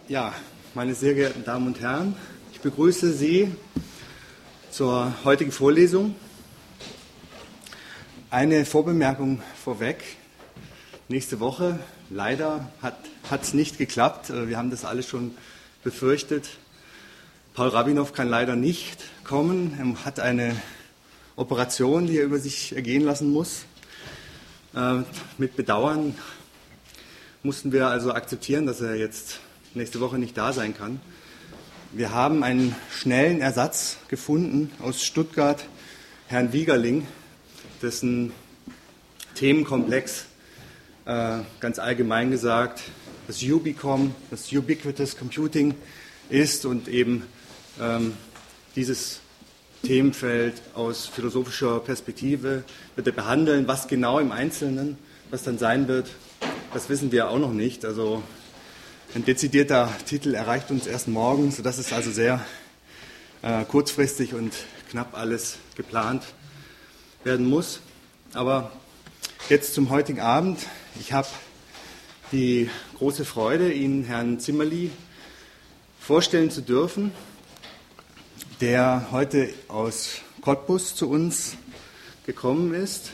Ja, meine sehr geehrten Damen und Herren, ich begrüße Sie zur heutigen Vorlesung. Eine Vorbemerkung vorweg. Nächste Woche, leider hat es nicht geklappt. Wir haben das alle schon befürchtet. Paul Rabinow kann leider nicht kommen. Er hat eine Operation, die er über sich ergehen lassen muss. Mit Bedauern mussten wir also akzeptieren, dass er jetzt nächste Woche nicht da sein kann. Wir haben einen schnellen Ersatz gefunden aus Stuttgart, Herrn Wiegerling, dessen Themenkomplex ganz allgemein gesagt das UBCOM, das Ubiquitous Computing ist und eben dieses Themenfeld aus philosophischer Perspektive wird er behandeln. Was genau im Einzelnen, was dann sein wird, das wissen wir auch noch nicht. Also ein dezidierter Titel erreicht uns erst morgen, sodass es also sehr kurzfristig und knapp alles geplant werden muss. Aber jetzt zum heutigen Abend. Ich habe die große Freude, Ihnen Herrn Zimmerli vorstellen zu dürfen, der heute aus Cottbus zu uns gekommen ist.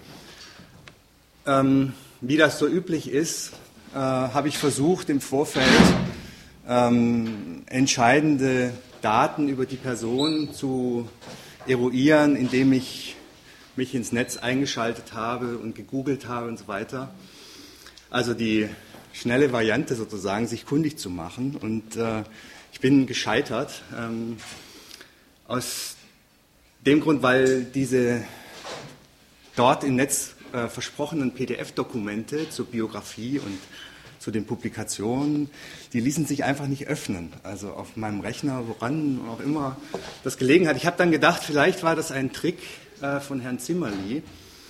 Wie das so üblich ist, habe ich versucht, im Vorfeld entscheidende Daten über die Person zu eruieren, indem ich mich ins Netz eingeschaltet habe und gegoogelt habe und so weiter. Also die schnelle Variante sozusagen, sich kundig zu machen. Und ich bin gescheitert. Aus dem Grund, weil diese dort im Netz versprochenen PDF-Dokumente zur Biografie und zu den Publikationen, die ließen sich einfach nicht öffnen. Also auf meinem Rechner, woran auch immer das gelegen hat. Ich habe dann gedacht, vielleicht war das ein Trick von Herrn Zimmerli.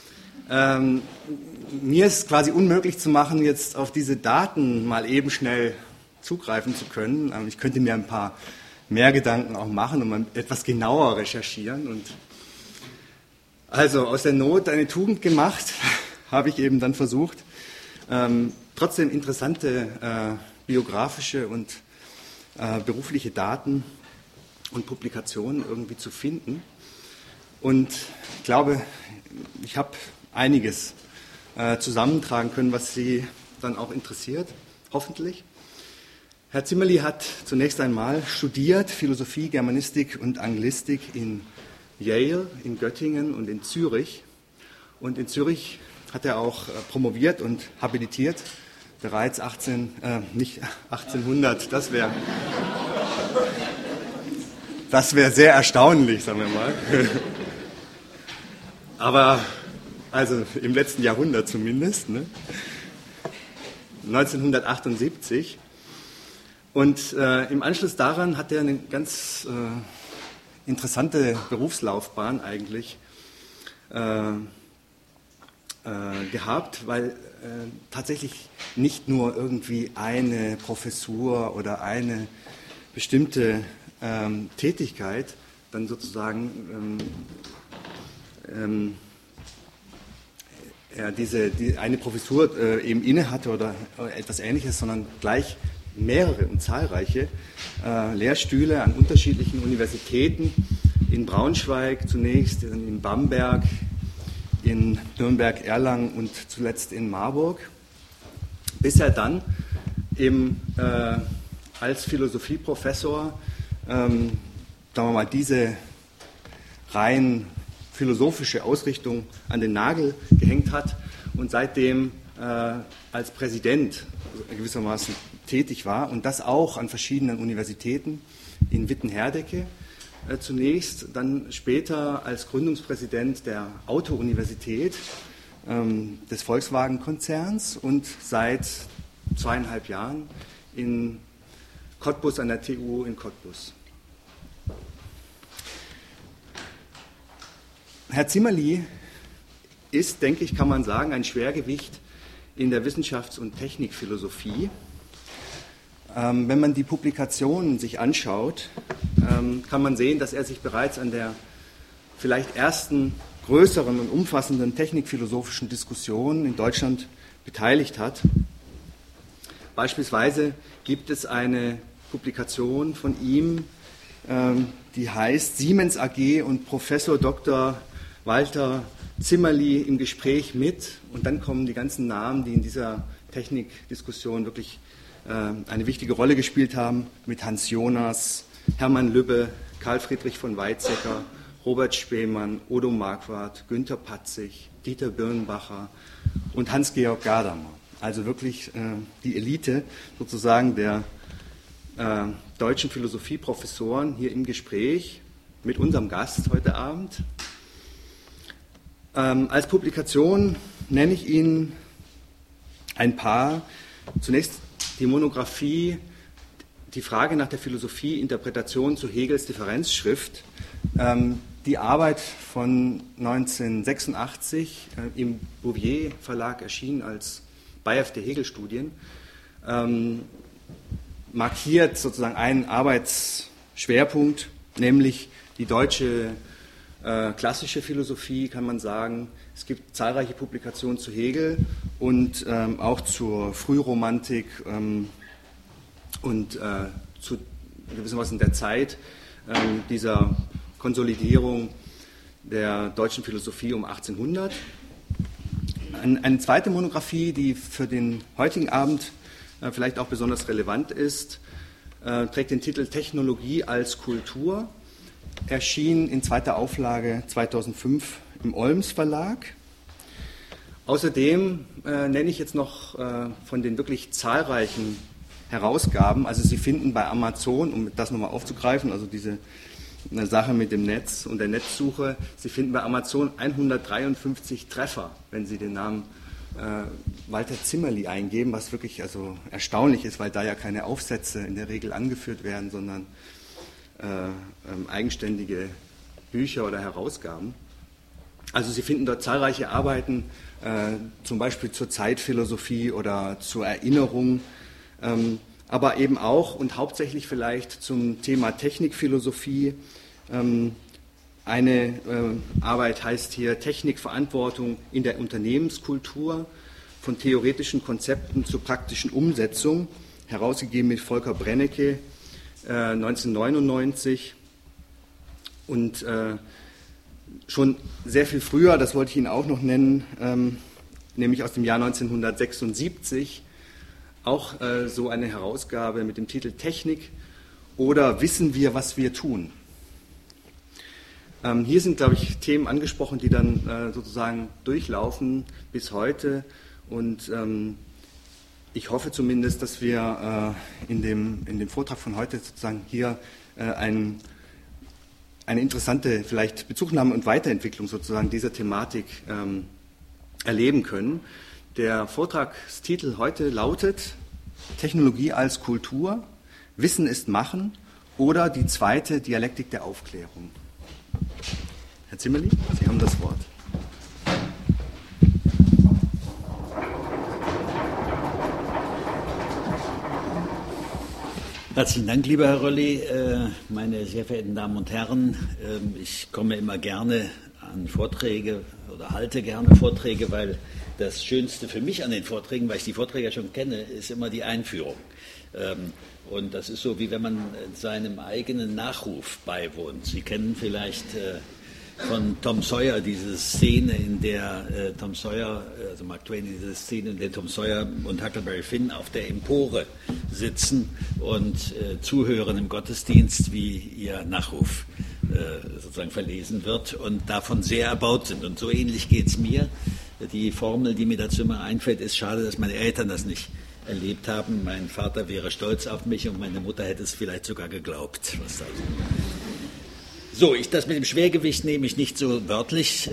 Mir ist quasi unmöglich zu machen, jetzt auf diese Daten mal eben schnell zugreifen zu können. Ich könnte mir ein paar mehr Gedanken auch machen und mal etwas genauer recherchieren. Und also aus der Not eine Tugend gemacht, habe ich eben dann versucht, trotzdem interessante biografische und berufliche Daten und Publikationen irgendwie zu finden. Und ich glaube, ich habe einiges zusammentragen können, was Sie dann auch interessiert, hoffentlich. Herr Zimmerli hat zunächst einmal studiert Philosophie, Germanistik und Anglistik in Yale, in Göttingen und in Zürich. Und in Zürich hat er auch promoviert und habilitiert, bereits nicht 1800, das wäre sehr erstaunlich, sagen wir mal. Aber also im letzten Jahrhundert zumindest, ne? 1978. Und im Anschluss daran hat er eine ganz interessante Berufslaufbahn eigentlich gehabt, weil tatsächlich nicht nur irgendwie eine Professur oder eine bestimmte Tätigkeit dann sozusagen eine Professur eben inne hatte oder etwas Ähnliches, sondern gleich mehrere und zahlreiche Lehrstühle an unterschiedlichen Universitäten, in Braunschweig zunächst, in Bamberg, in Nürnberg, Erlangen und zuletzt in Marburg, bis er dann eben als Philosophieprofessor, sagen wir mal, diese rein philosophische Ausrichtung an den Nagel gehängt hat und seitdem als Präsident gewissermaßen tätig war und das auch an verschiedenen Universitäten, in Wittenherdecke zunächst, dann später als Gründungspräsident der Auto-Universität des Volkswagen-Konzerns und seit 2,5 Jahren in Cottbus an der TU in Cottbus. Herr Zimmerli ist, denke ich, kann man sagen, ein Schwergewicht in der Wissenschafts- und Technikphilosophie. Wenn man die Publikationen sich anschaut, kann man sehen, dass er sich bereits an der vielleicht ersten größeren und umfassenden technikphilosophischen Diskussion in Deutschland beteiligt hat. Beispielsweise gibt es eine Publikation von ihm, die heißt Siemens AG und Professor Dr. Walter Zimmerli im Gespräch mit, und dann kommen die ganzen Namen, die in dieser Technikdiskussion wirklich eine wichtige Rolle gespielt haben, mit Hans Jonas, Hermann Lübbe, Karl Friedrich von Weizsäcker, Robert Spemann, Odo Marquardt, Günter Patzig, Dieter Birnbacher und Hans-Georg Gadamer. Also wirklich die Elite sozusagen der deutschen Philosophieprofessoren hier im Gespräch mit unserem Gast heute Abend. Als Publikation nenne ich Ihnen ein paar. Zunächst die Monographie, die Frage nach der Philosophie, Interpretation zu Hegels Differenzschrift. Die Arbeit von 1986 im Bouvier Verlag erschienen als BIAF der Hegel-Studien, markiert sozusagen einen Arbeitsschwerpunkt, nämlich die deutsche klassische Philosophie, kann man sagen. Es gibt zahlreiche Publikationen zu Hegel und auch zur Frühromantik und zu gewissermaßen der Zeit dieser Konsolidierung der deutschen Philosophie um 1800. Eine zweite Monographie, die für den heutigen Abend vielleicht auch besonders relevant ist, trägt den Titel Technologie als Kultur, erschien in zweiter Auflage 2005 im Olms Verlag. Außerdem nenne ich jetzt noch von den wirklich zahlreichen Herausgaben, also Sie finden bei Amazon, um das nochmal aufzugreifen, also diese Sache mit dem Netz und der Netzsuche, Sie finden bei Amazon 153 Treffer, wenn Sie den Namen Walter Zimmerli eingeben, was wirklich also erstaunlich ist, weil da ja keine Aufsätze in der Regel angeführt werden, sondern eigenständige Bücher oder Herausgaben. Also Sie finden dort zahlreiche Arbeiten, zum Beispiel zur Zeitphilosophie oder zur Erinnerung, aber eben auch und hauptsächlich vielleicht zum Thema Technikphilosophie. Eine Arbeit heißt hier Technikverantwortung in der Unternehmenskultur, von theoretischen Konzepten zur praktischen Umsetzung, herausgegeben mit Volker Brennecke 1999. Und schon sehr viel früher, das wollte ich Ihnen auch noch nennen, nämlich aus dem Jahr 1976, auch so eine Herausgabe mit dem Titel Technik oder Wissen wir, was wir tun. Hier sind, glaube ich, Themen angesprochen, die dann sozusagen durchlaufen bis heute, und ich hoffe zumindest, dass wir in dem Vortrag von heute sozusagen hier eine interessante vielleicht Bezugnahme und Weiterentwicklung sozusagen dieser Thematik erleben können. Der Vortragstitel heute lautet Technologie als Kultur, Wissen ist Machen oder die zweite Dialektik der Aufklärung. Herr Zimmerli, Sie haben das Wort. Herzlichen Dank, lieber Herr Rölli, meine sehr verehrten Damen und Herren. Ich komme immer gerne an Vorträge oder halte gerne Vorträge, weil das Schönste für mich an den Vorträgen, weil ich die Vorträge schon kenne, ist immer die Einführung. Und das ist so, wie wenn man seinem eigenen Nachruf beiwohnt. Sie kennen vielleicht von Tom Sawyer diese Szene, in der Tom Sawyer, also Mark Twain, diese Szene, in der Tom Sawyer und Huckleberry Finn auf der Empore sitzen und zuhören im Gottesdienst, wie ihr Nachruf sozusagen verlesen wird und davon sehr erbaut sind. Und so ähnlich geht es mir. Die Formel, die mir dazu immer einfällt, ist schade, dass meine Eltern das nicht erlebt haben. Mein Vater wäre stolz auf mich und meine Mutter hätte es vielleicht sogar geglaubt. So, das mit dem Schwergewicht nehme ich nicht so wörtlich,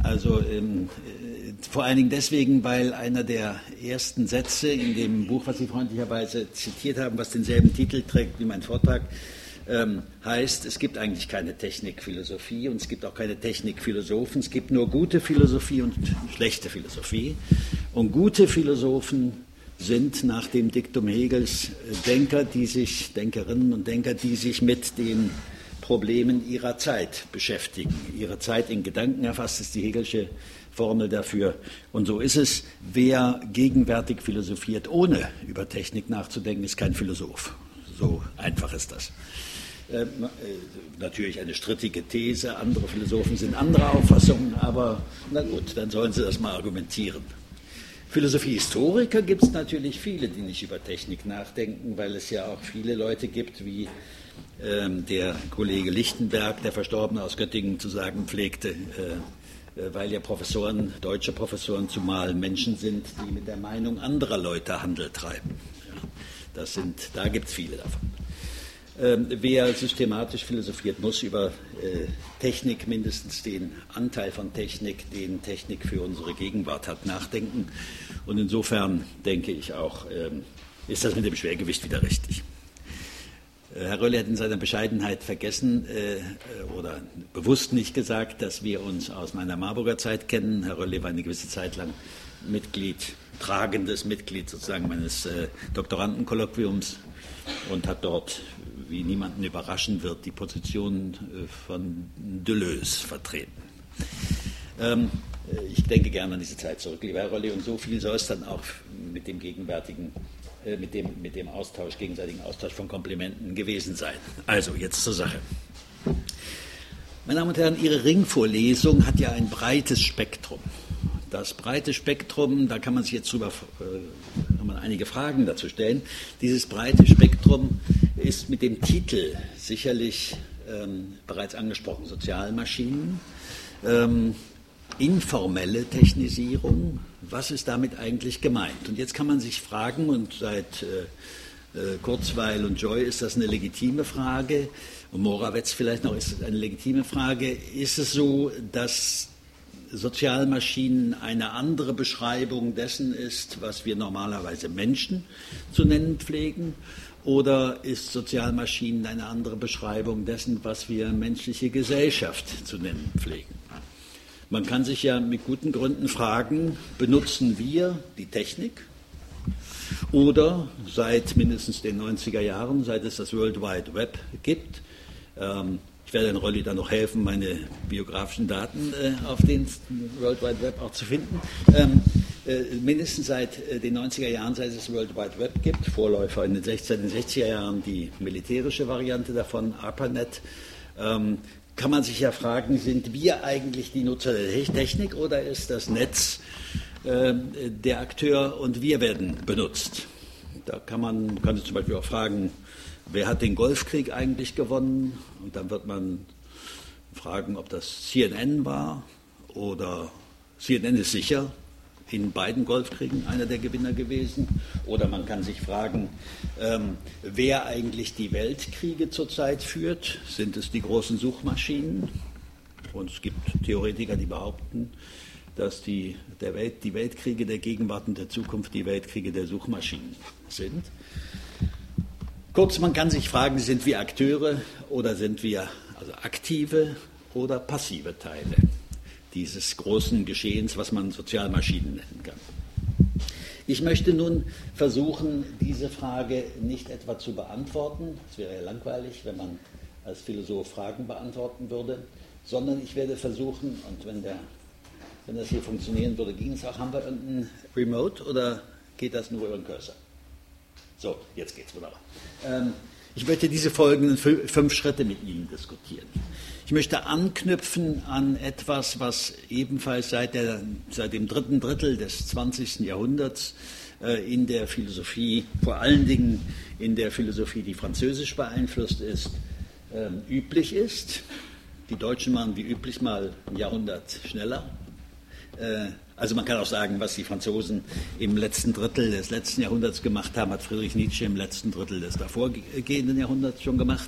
vor allen Dingen deswegen, weil einer der ersten Sätze in dem Buch, was Sie freundlicherweise zitiert haben, was denselben Titel trägt wie mein Vortrag, heißt, es gibt eigentlich keine Technikphilosophie und es gibt auch keine Technikphilosophen, es gibt nur gute Philosophie und schlechte Philosophie. Und gute Philosophen sind nach dem Diktum Hegels Denkerinnen und Denker, die sich mit den Problemen ihrer Zeit beschäftigen. Ihre Zeit in Gedanken erfasst ist die Hegelsche Formel dafür. Und so ist es. Wer gegenwärtig philosophiert, ohne über Technik nachzudenken, ist kein Philosoph. So einfach ist das. Natürlich eine strittige These, andere Philosophen sind anderer Auffassung, aber na gut, dann sollen sie das mal argumentieren. Philosophiehistoriker gibt es natürlich viele, die nicht über Technik nachdenken, weil es ja auch viele Leute gibt, wie der Kollege Lichtenberg, der Verstorbene aus Göttingen, zu sagen pflegte, weil ja Professoren, deutsche Professoren zumal Menschen sind, die mit der Meinung anderer Leute Handel treiben. Ja, da gibt es viele davon. Wer systematisch philosophiert, muss über Technik, mindestens den Anteil von Technik, den Technik für unsere Gegenwart hat, nachdenken. Und insofern denke ich auch, ist das mit dem Schwergewicht wieder richtig. Herr Rölli hat in seiner Bescheidenheit vergessen oder bewusst nicht gesagt, dass wir uns aus meiner Marburger Zeit kennen. Herr Rölli war eine gewisse Zeit lang tragendes Mitglied sozusagen meines Doktorandenkolloquiums und hat dort, wie niemanden überraschen wird, die Position von Deleuze vertreten. Ich denke gerne an diese Zeit zurück, lieber Herr Rölli, und so viel soll es dann auch mit dem gegenwärtigen, mit dem gegenseitigen Austausch von Komplimenten gewesen sein. Also, jetzt zur Sache. Meine Damen und Herren, Ihre Ringvorlesung hat ja ein breites Spektrum. Das breite Spektrum, da kann man sich jetzt kann man einige Fragen dazu stellen. Dieses breite Spektrum ist mit dem Titel sicherlich bereits angesprochen, Sozialmaschinen, informelle Technisierung, was ist damit eigentlich gemeint? Und jetzt kann man sich fragen, und seit Kurzweil und Joy ist das eine legitime Frage, und Morawetz vielleicht noch ist es eine legitime Frage, ist es so, dass Sozialmaschinen eine andere Beschreibung dessen ist, was wir normalerweise Menschen zu nennen pflegen, oder ist Sozialmaschinen eine andere Beschreibung dessen, was wir menschliche Gesellschaft zu nennen pflegen? Man kann sich ja mit guten Gründen fragen, benutzen wir die Technik oder seit mindestens den 90er Jahren, seit es das World Wide Web gibt, ich werde Herrn Rölli dann noch helfen, meine biografischen Daten auf den World Wide Web auch zu finden. Mindestens seit den 90er Jahren, seit es das World Wide Web gibt, Vorläufer in den 60er Jahren die militärische Variante davon, ARPANET, kann man sich ja fragen, sind wir eigentlich die Nutzer der Technik oder ist das Netz der Akteur und wir werden benutzt? Da kann sich zum Beispiel auch fragen, wer hat den Golfkrieg eigentlich gewonnen? Und dann wird man fragen, ob das CNN war oder CNN ist sicher in beiden Golfkriegen einer der Gewinner gewesen. Oder man kann sich fragen, wer eigentlich die Weltkriege zurzeit führt. Sind es die großen Suchmaschinen? Und es gibt Theoretiker, die behaupten, dass die Weltkriege der Gegenwart und der Zukunft die Weltkriege der Suchmaschinen sind. Kurz, man kann sich fragen, sind wir Akteure oder sind wir also aktive oder passive Teile dieses großen Geschehens, was man Sozialmaschinen nennen kann. Ich möchte nun versuchen, diese Frage nicht etwa zu beantworten, es wäre ja langweilig, wenn man als Philosoph Fragen beantworten würde, sondern ich werde versuchen, und wenn das hier funktionieren würde, ging es auch, haben wir irgendein Remote oder geht das nur über den Cursor? So, jetzt geht's wunderbar. Ich möchte diese folgenden 5 Schritte mit Ihnen diskutieren. Ich möchte anknüpfen an etwas, was ebenfalls seit dem 3. Drittel des 20. Jahrhunderts in der Philosophie, vor allen Dingen in der Philosophie, die französisch beeinflusst ist, üblich ist. Die Deutschen waren wie üblich mal ein Jahrhundert schneller. Also man kann auch sagen, was die Franzosen im letzten Drittel des letzten Jahrhunderts gemacht haben, hat Friedrich Nietzsche im letzten Drittel des davorgehenden Jahrhunderts schon gemacht.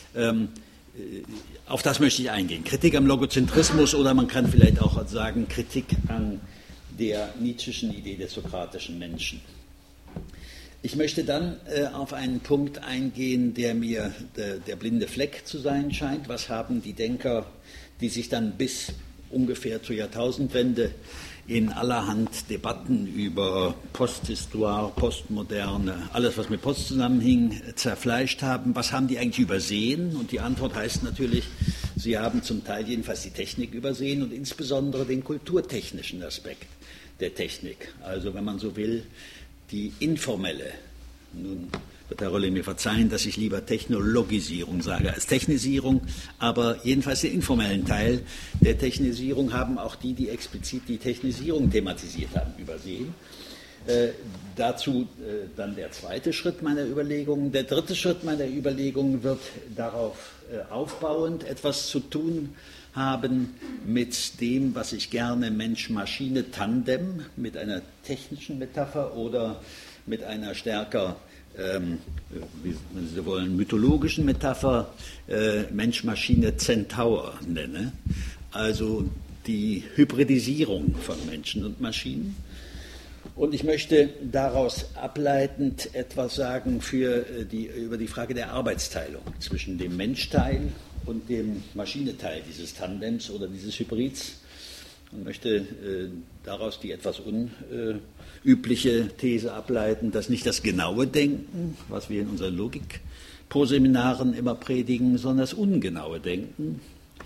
Auf das möchte ich eingehen. Kritik am Logozentrismus oder man kann vielleicht auch sagen, Kritik an der Nietzscheschen Idee des sokratischen Menschen. Ich möchte dann auf einen Punkt eingehen, der mir der blinde Fleck zu sein scheint. Was haben die Denker, die sich dann bis ungefähr zur Jahrtausendwende in allerhand Debatten über Posthistoire, Postmoderne, alles was mit Post zusammenhing, zerfleischt haben. Was haben die eigentlich übersehen? Und die Antwort heißt natürlich, Sie haben zum Teil jedenfalls die Technik übersehen und insbesondere den kulturtechnischen Aspekt der Technik. Also wenn man so will, die informelle, nun wird Herr Rölli mir verzeihen, dass ich lieber Technologisierung sage als Technisierung, aber jedenfalls den informellen Teil der Technisierung haben auch die explizit die Technisierung thematisiert haben, übersehen. Dazu dann der zweite Schritt meiner Überlegungen. Der dritte Schritt meiner Überlegungen wird darauf aufbauend etwas zu tun haben mit dem, was ich gerne Mensch-Maschine-Tandem mit einer technischen Metapher oder mit einer stärker, wenn Sie so wollen, mythologischen Metapher Mensch-Maschine-Centaur nenne. Also die Hybridisierung von Menschen und Maschinen. Und ich möchte daraus ableitend etwas sagen über die Frage der Arbeitsteilung zwischen dem Menschteil und dem Maschineteil dieses Tandems oder dieses Hybrids und möchte daraus die etwas unübliche These ableiten, dass nicht das genaue Denken, was wir in unseren Logik-Proseminaren immer predigen, sondern das ungenaue Denken,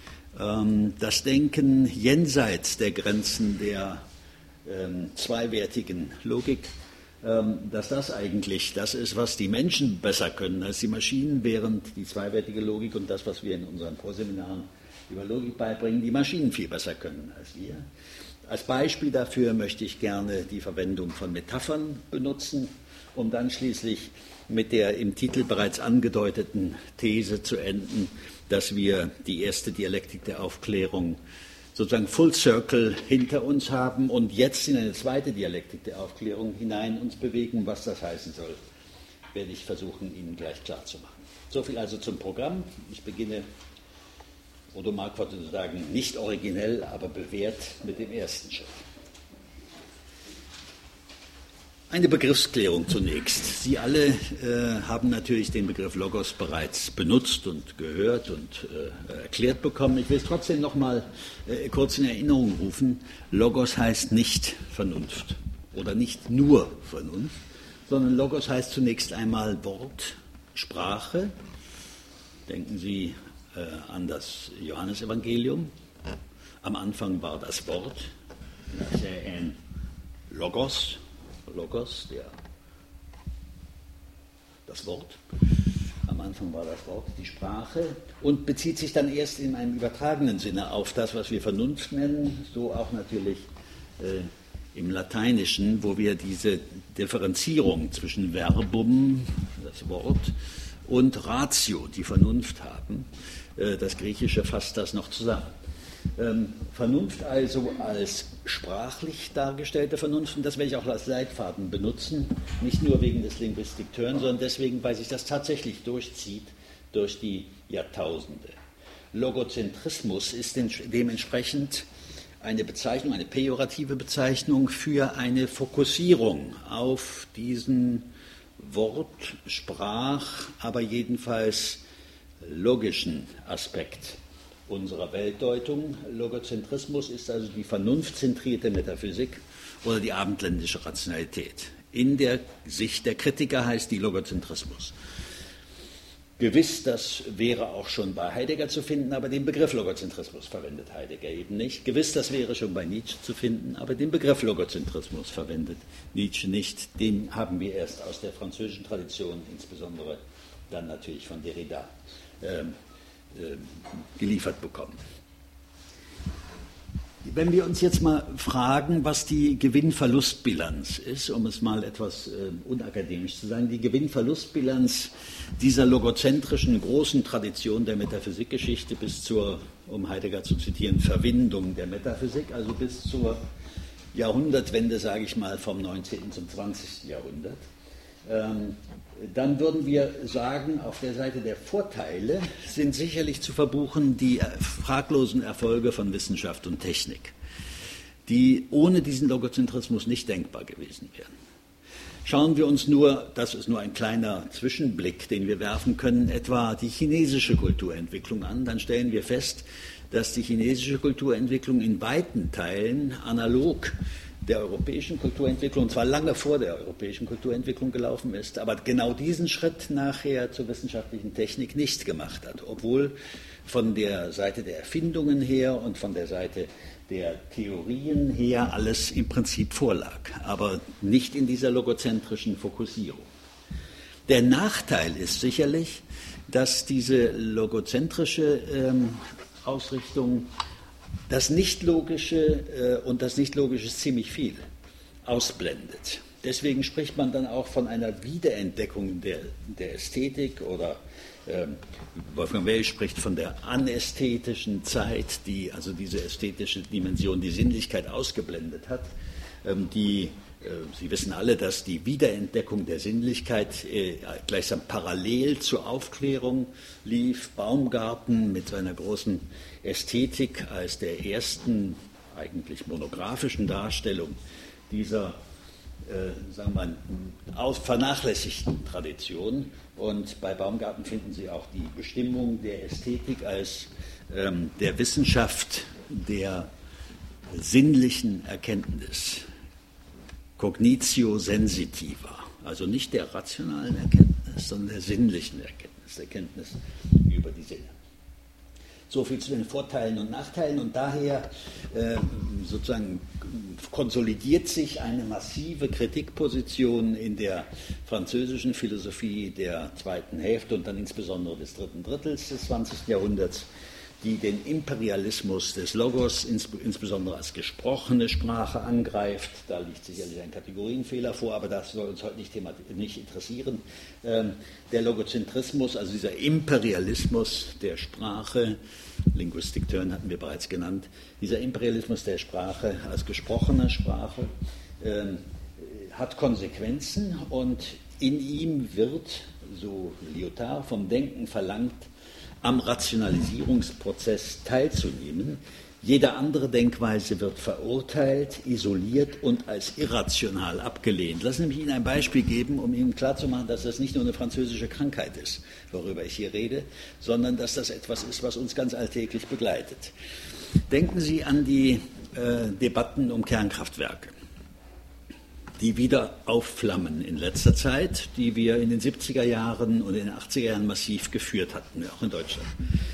das Denken jenseits der Grenzen der zweiwertigen Logik, dass das eigentlich das ist, was die Menschen besser können als die Maschinen, während die zweiwertige Logik und das, was wir in unseren Vorseminaren über Logik beibringen, die Maschinen viel besser können als wir. Als Beispiel dafür möchte ich gerne die Verwendung von Metaphern benutzen, um dann schließlich mit der im Titel bereits angedeuteten These zu enden, dass wir die erste Dialektik der Aufklärung sozusagen Full Circle hinter uns haben und jetzt in eine zweite Dialektik der Aufklärung hinein uns bewegen. Was das heißen soll, werde ich versuchen, Ihnen gleich klarzumachen. So viel also zum Programm. Ich beginne, Odo Marquardt würde sagen, nicht originell, aber bewährt mit dem ersten Schritt. Eine Begriffsklärung zunächst. Sie alle haben natürlich den Begriff Logos bereits benutzt und gehört und erklärt bekommen. Ich will es trotzdem noch mal kurz in Erinnerung rufen. Logos heißt nicht Vernunft oder nicht nur Vernunft, sondern Logos heißt zunächst einmal Wort, Sprache. Denken Sie an das Johannesevangelium. Am Anfang war das Wort, Logos, das Wort. Am Anfang war das Wort, die Sprache, und bezieht sich dann erst in einem übertragenen Sinne auf das, was wir Vernunft nennen, so auch natürlich im Lateinischen, wo wir diese Differenzierung zwischen Verbum, das Wort, und Ratio, die Vernunft haben. Das Griechische fasst das noch zusammen. Vernunft also als sprachlich dargestellte Vernunft, und das werde ich auch als Leitfaden benutzen, nicht nur wegen des Linguistic Turn, sondern deswegen, weil sich das tatsächlich durchzieht durch die Jahrtausende. Logozentrismus ist dementsprechend eine Bezeichnung, eine pejorative Bezeichnung für eine Fokussierung auf diesen Wort-, Sprach-, aber jedenfalls logischen Aspekt unserer Weltdeutung. Logozentrismus ist also die vernunftzentrierte Metaphysik oder die abendländische Rationalität. In der Sicht der Kritiker heißt die Logozentrismus. Gewiss, das wäre auch schon bei Heidegger zu finden, aber den Begriff Logozentrismus verwendet Heidegger eben nicht. Gewiss, das wäre schon bei Nietzsche zu finden, aber den Begriff Logozentrismus verwendet Nietzsche nicht. Den haben wir erst aus der französischen Tradition, insbesondere dann natürlich von Derrida, geliefert bekommen. Wenn wir uns jetzt mal fragen, was die Gewinn-Verlust-Bilanz ist, um es mal etwas unakademisch zu sagen, die Gewinn-Verlust-Bilanz dieser logozentrischen großen Tradition der Metaphysikgeschichte bis zur, um Heidegger zu zitieren, Verwindung der Metaphysik, also bis zur Jahrhundertwende, sage ich mal, vom 19. zum 20. Jahrhundert, dann würden wir sagen, auf der Seite der Vorteile sind sicherlich zu verbuchen die fraglosen Erfolge von Wissenschaft und Technik, die ohne diesen Logozentrismus nicht denkbar gewesen wären. Schauen wir uns nur, das ist nur ein kleiner Zwischenblick, den wir werfen können, etwa die chinesische Kulturentwicklung an, dann stellen wir fest, dass die chinesische Kulturentwicklung in weiten Teilen analog der europäischen Kulturentwicklung, und zwar lange vor der europäischen Kulturentwicklung gelaufen ist, aber genau diesen Schritt nachher zur wissenschaftlichen Technik nicht gemacht hat, obwohl von der Seite der Erfindungen her und von der Seite der Theorien her alles im Prinzip vorlag, aber nicht in dieser logozentrischen Fokussierung. Der Nachteil ist sicherlich, dass diese logozentrische Ausrichtung das Nichtlogische und das Nichtlogische ziemlich viel ausblendet. Deswegen spricht man dann auch von einer Wiederentdeckung der Ästhetik oder Wolfgang Welsch spricht von der anästhetischen Zeit, die also diese ästhetische Dimension, die Sinnlichkeit ausgeblendet hat, Sie wissen alle, dass die Wiederentdeckung der Sinnlichkeit gleichsam parallel zur Aufklärung lief. Baumgarten mit seiner großen Ästhetik als der ersten eigentlich monografischen Darstellung dieser sagen wir mal, vernachlässigten Tradition. Und bei Baumgarten finden Sie auch die Bestimmung der Ästhetik als der Wissenschaft der sinnlichen Erkenntnis. Cognitio sensitiva, also nicht der rationalen Erkenntnis, sondern der sinnlichen Erkenntnis, der Kenntnis über die Sinne. So viel zu den Vorteilen und Nachteilen und daher sozusagen konsolidiert sich eine massive Kritikposition in der französischen Philosophie der zweiten Hälfte und dann insbesondere des dritten Drittels des 20. Jahrhunderts, die den Imperialismus des Logos insbesondere als gesprochene Sprache angreift. Da liegt sicherlich ein Kategorienfehler vor, aber das soll uns heute nicht interessieren. Der Logozentrismus, also dieser Imperialismus der Sprache, Linguistic Turn hatten wir bereits genannt, dieser Imperialismus der Sprache als gesprochene Sprache hat Konsequenzen und in ihm wird, so Lyotard, vom Denken verlangt, am Rationalisierungsprozess teilzunehmen. Jede andere Denkweise wird verurteilt, isoliert und als irrational abgelehnt. Lassen Sie mich Ihnen ein Beispiel geben, um Ihnen klarzumachen, dass das nicht nur eine französische Krankheit ist, worüber ich hier rede, sondern dass das etwas ist, was uns ganz alltäglich begleitet. Denken Sie an die Debatten um Kernkraftwerke, die wieder aufflammen in letzter Zeit, die wir in den 70er Jahren und in den 80er Jahren massiv geführt hatten, auch in Deutschland.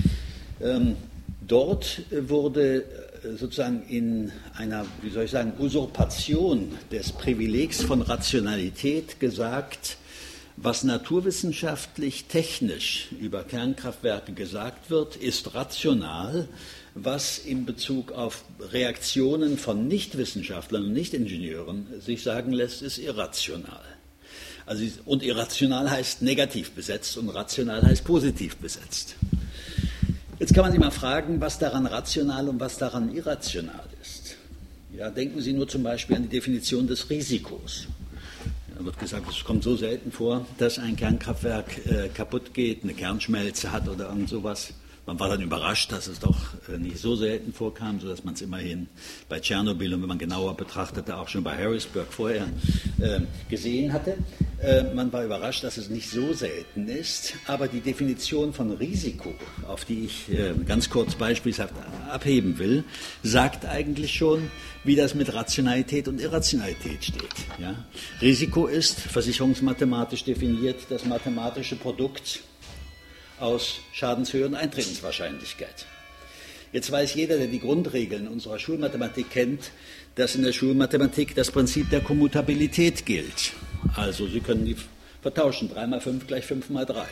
Dort wurde sozusagen in einer, wie soll ich sagen, Usurpation des Privilegs von Rationalität gesagt, was naturwissenschaftlich, technisch über Kernkraftwerke gesagt wird, ist rational. Was in Bezug auf Reaktionen von Nichtwissenschaftlern und Nichtingenieuren sich sagen lässt, ist irrational. Also, und irrational heißt negativ besetzt und rational heißt positiv besetzt. Jetzt kann man sich mal fragen, was daran rational und was daran irrational ist. Ja, denken Sie nur zum Beispiel an die Definition des Risikos. Da wird gesagt, es kommt so selten vor, dass ein Kernkraftwerk kaputt geht, eine Kernschmelze hat oder irgend sowas. Man war dann überrascht, dass es doch nicht so selten vorkam, sodass man es immerhin bei Tschernobyl und wenn man genauer betrachtete, auch schon bei Harrisburg vorher gesehen hatte. Man war überrascht, dass es nicht so selten ist, aber die Definition von Risiko, auf die ich ganz kurz beispielshaft abheben will, sagt eigentlich schon, wie das mit Rationalität und Irrationalität steht. Ja? Risiko ist, versicherungsmathematisch definiert, das mathematische Produkt aus Schadenshöhe und Eintretenswahrscheinlichkeit. Jetzt weiß jeder, der die Grundregeln unserer Schulmathematik kennt, dass in der Schulmathematik das Prinzip der Kommutabilität gilt. Also Sie können die vertauschen, 3 mal 5 gleich 5 mal 3.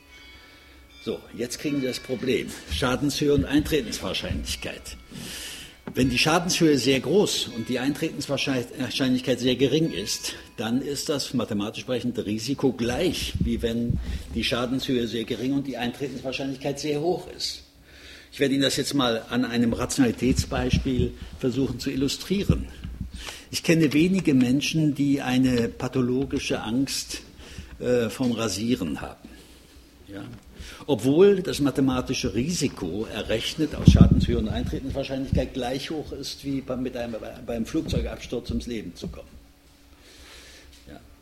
So, jetzt kriegen Sie das Problem, Schadenshöhe und Eintretenswahrscheinlichkeit. Wenn die Schadenshöhe sehr groß und die Eintretenswahrscheinlichkeit sehr gering ist, dann ist das mathematisch berechnete Risiko gleich, wie wenn die Schadenshöhe sehr gering und die Eintretenswahrscheinlichkeit sehr hoch ist. Ich werde Ihnen das jetzt mal an einem Rationalitätsbeispiel versuchen zu illustrieren. Ich kenne wenige Menschen, die eine pathologische Angst vom Rasieren haben. Ja? Obwohl das mathematische Risiko errechnet aus Schadenshöhe und Eintretenswahrscheinlichkeit gleich hoch ist, wie beim Flugzeugabsturz ums Leben zu kommen. Ja.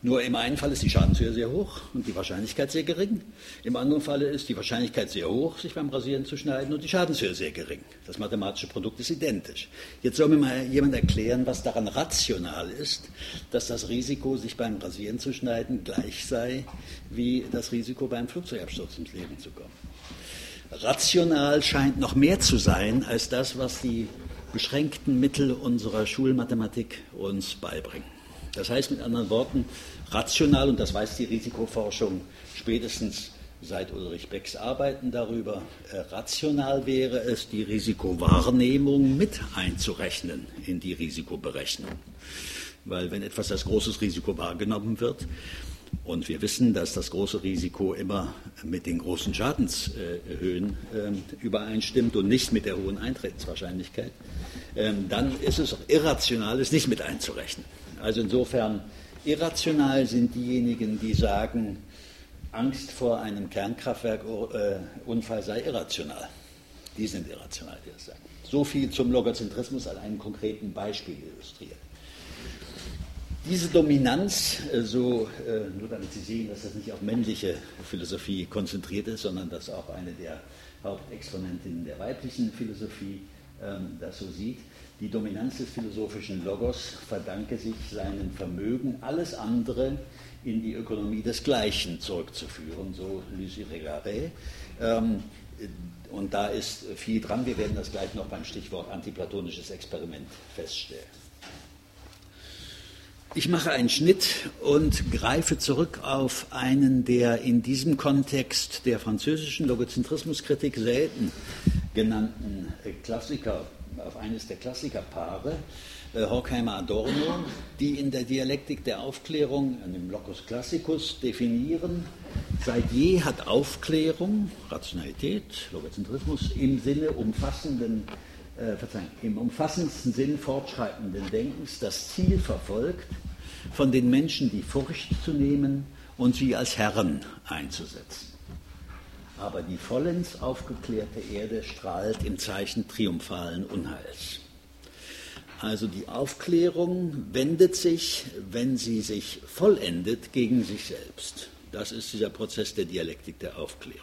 Nur im einen Fall ist die Schadenshöhe sehr hoch und die Wahrscheinlichkeit sehr gering. Im anderen Fall ist die Wahrscheinlichkeit sehr hoch, sich beim Rasieren zu schneiden, und die Schadenshöhe sehr gering. Das mathematische Produkt ist identisch. Jetzt soll mir mal jemand erklären, was daran rational ist, dass das Risiko, sich beim Rasieren zu schneiden, gleich sei wie das Risiko, beim Flugzeugabsturz ums Leben zu kommen. Rational scheint noch mehr zu sein als das, was die beschränkten Mittel unserer Schulmathematik uns beibringen. Das heißt mit anderen Worten, rational, und das weiß die Risikoforschung spätestens seit Ulrich Becks Arbeiten darüber, rational wäre es, die Risikowahrnehmung mit einzurechnen in die Risikoberechnung. Weil wenn etwas als großes Risiko wahrgenommen wird, und wir wissen, dass das große Risiko immer mit den großen Schadenshöhen übereinstimmt und nicht mit der hohen Eintretenswahrscheinlichkeit, dann ist es irrational, es nicht mit einzurechnen. Also insofern, irrational sind diejenigen, die sagen, Angst vor einem Kernkraftwerkunfall sei irrational. Die sind irrational, die das sagen. So viel zum Logozentrismus an einem konkreten Beispiel illustriert. Diese Dominanz, nur damit Sie sehen, dass das nicht auf männliche Philosophie konzentriert ist, sondern dass auch eine der Hauptexponentinnen der weiblichen Philosophie das so sieht, die Dominanz des philosophischen Logos verdanke sich seinem Vermögen, alles andere in die Ökonomie des Gleichen zurückzuführen, so Lucie Régaré. Und da ist viel dran, wir werden das gleich noch beim Stichwort antiplatonisches Experiment feststellen. Ich mache einen Schnitt und greife zurück auf einen der in diesem Kontext der französischen Logozentrismuskritik selten genannten Klassiker, auf eines der Klassikerpaare, Horkheimer Adorno, die in der Dialektik der Aufklärung, im Locus Classicus, definieren, seit je hat Aufklärung, Rationalität, Logozentrismus im umfassendsten Sinn fortschreitenden Denkens das Ziel verfolgt, von den Menschen die Furcht zu nehmen und sie als Herren einzusetzen. Aber die vollends aufgeklärte Erde strahlt im Zeichen triumphalen Unheils. Also die Aufklärung wendet sich, wenn sie sich vollendet, gegen sich selbst. Das ist dieser Prozess der Dialektik der Aufklärung.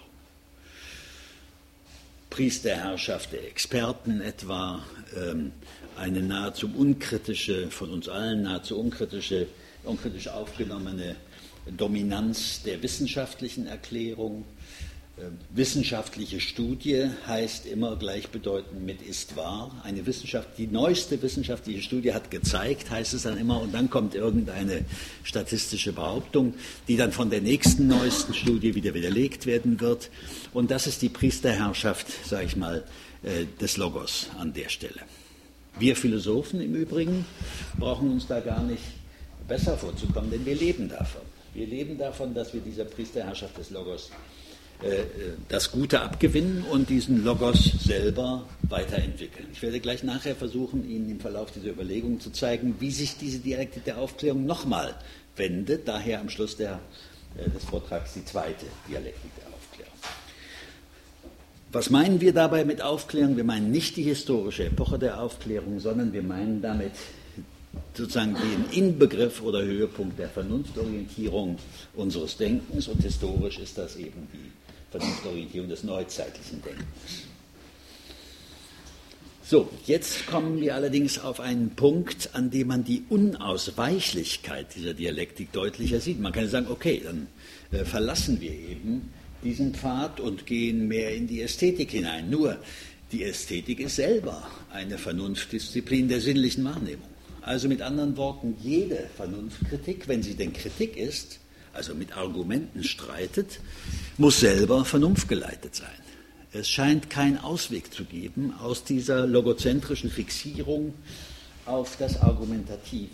Priesterherrschaft der Experten etwa, eine nahezu unkritische, von uns allen nahezu unkritisch aufgenommene Dominanz der wissenschaftlichen Erklärung. Wissenschaftliche Studie heißt immer gleichbedeutend mit ist wahr. Eine Wissenschaft, die neueste wissenschaftliche Studie hat gezeigt, heißt es dann immer, und dann kommt irgendeine statistische Behauptung, die dann von der nächsten neuesten Studie wieder widerlegt werden wird. Und das ist die Priesterherrschaft, sage ich mal, des Logos an der Stelle. Wir Philosophen im Übrigen brauchen uns da gar nicht besser vorzukommen, denn wir leben davon. Wir leben davon, dass wir dieser Priesterherrschaft des Logos das Gute abgewinnen und diesen Logos selber weiterentwickeln. Ich werde gleich nachher versuchen, Ihnen im Verlauf dieser Überlegungen zu zeigen, wie sich diese Dialektik der Aufklärung nochmal wendet, daher am Schluss des Vortrags die zweite Dialektik der Aufklärung. Was meinen wir dabei mit Aufklärung? Wir meinen nicht die historische Epoche der Aufklärung, sondern wir meinen damit sozusagen den Inbegriff oder Höhepunkt der Vernunftorientierung unseres Denkens, und historisch ist das eben die Vernunftorientierung des neuzeitlichen Denkens. So, jetzt kommen wir allerdings auf einen Punkt, an dem man die Unausweichlichkeit dieser Dialektik deutlicher sieht. Man kann sagen, okay, dann verlassen wir eben diesen Pfad und gehen mehr in die Ästhetik hinein. Nur, die Ästhetik ist selber eine Vernunftdisziplin der sinnlichen Wahrnehmung. Also mit anderen Worten, jede Vernunftkritik, wenn sie denn Kritik ist, also mit Argumenten streitet, muss selber vernunftgeleitet sein. Es scheint keinen Ausweg zu geben aus dieser logozentrischen Fixierung auf das Argumentative.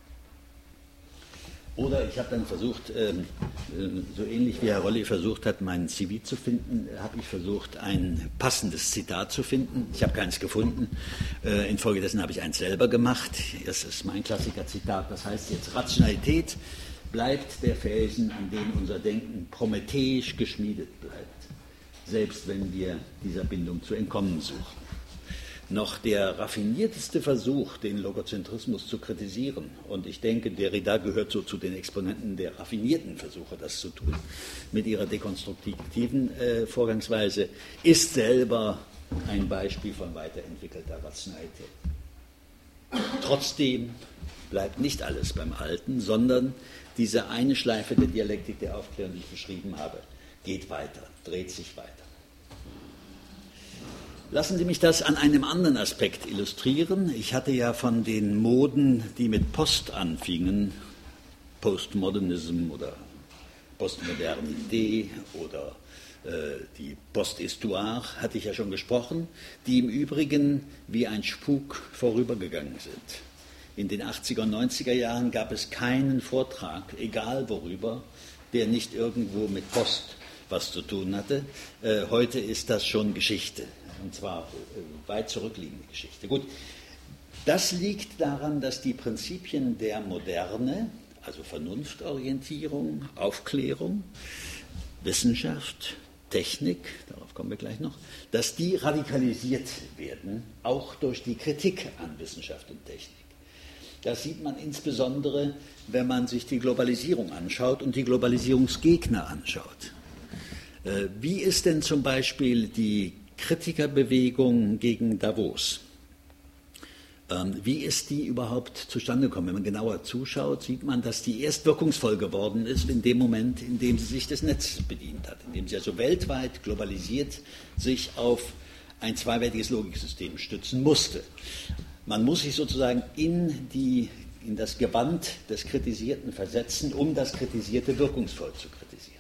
Oder ich habe dann versucht, so ähnlich wie Herr Rolli versucht hat, meinen CV zu finden, habe ich versucht, ein passendes Zitat zu finden. Ich habe keins gefunden. Infolgedessen habe ich eins selber gemacht. Das ist mein Klassiker-Zitat. Das heißt jetzt, Rationalität bleibt der Felsen, an dem unser Denken prometheisch geschmiedet bleibt, selbst wenn wir dieser Bindung zu entkommen suchen. noch der raffinierteste Versuch, den Logozentrismus zu kritisieren, und ich denke, Derrida gehört so zu den Exponenten der raffinierten Versuche, das zu tun, mit ihrer dekonstruktiven Vorgangsweise, ist selber ein Beispiel von weiterentwickelter Rationalität. Trotzdem bleibt nicht alles beim Alten, sondern diese eine Schleife der Dialektik der Aufklärung, die ich beschrieben habe, geht weiter, dreht sich weiter. Lassen Sie mich das an einem anderen Aspekt illustrieren. Ich hatte ja von den Moden, die mit Post anfingen, Postmodernism oder Postmodernité oder die Posthistoire, hatte ich ja schon gesprochen, die im Übrigen wie ein Spuk vorübergegangen sind. In den 80er und 90er Jahren gab es keinen Vortrag, egal worüber, der nicht irgendwo mit Post was zu tun hatte. Heute ist das schon Geschichte. Und zwar weit zurückliegende Geschichte. Gut, das liegt daran, dass die Prinzipien der Moderne, also Vernunftorientierung, Aufklärung, Wissenschaft, Technik, darauf kommen wir gleich noch, dass die radikalisiert werden, auch durch die Kritik an Wissenschaft und Technik. Das sieht man insbesondere, wenn man sich die Globalisierung anschaut und die Globalisierungsgegner anschaut. Wie ist denn zum Beispiel die Kritikerbewegung gegen Davos? Wie ist die überhaupt zustande gekommen? Wenn man genauer zuschaut, sieht man, dass die erst wirkungsvoll geworden ist in dem Moment, in dem sie sich des Netzes bedient hat, in dem sie also weltweit globalisiert sich auf ein zweiwertiges Logiksystem stützen musste. Man muss sich sozusagen in das Gewand des Kritisierten versetzen, um das Kritisierte wirkungsvoll zu kritisieren.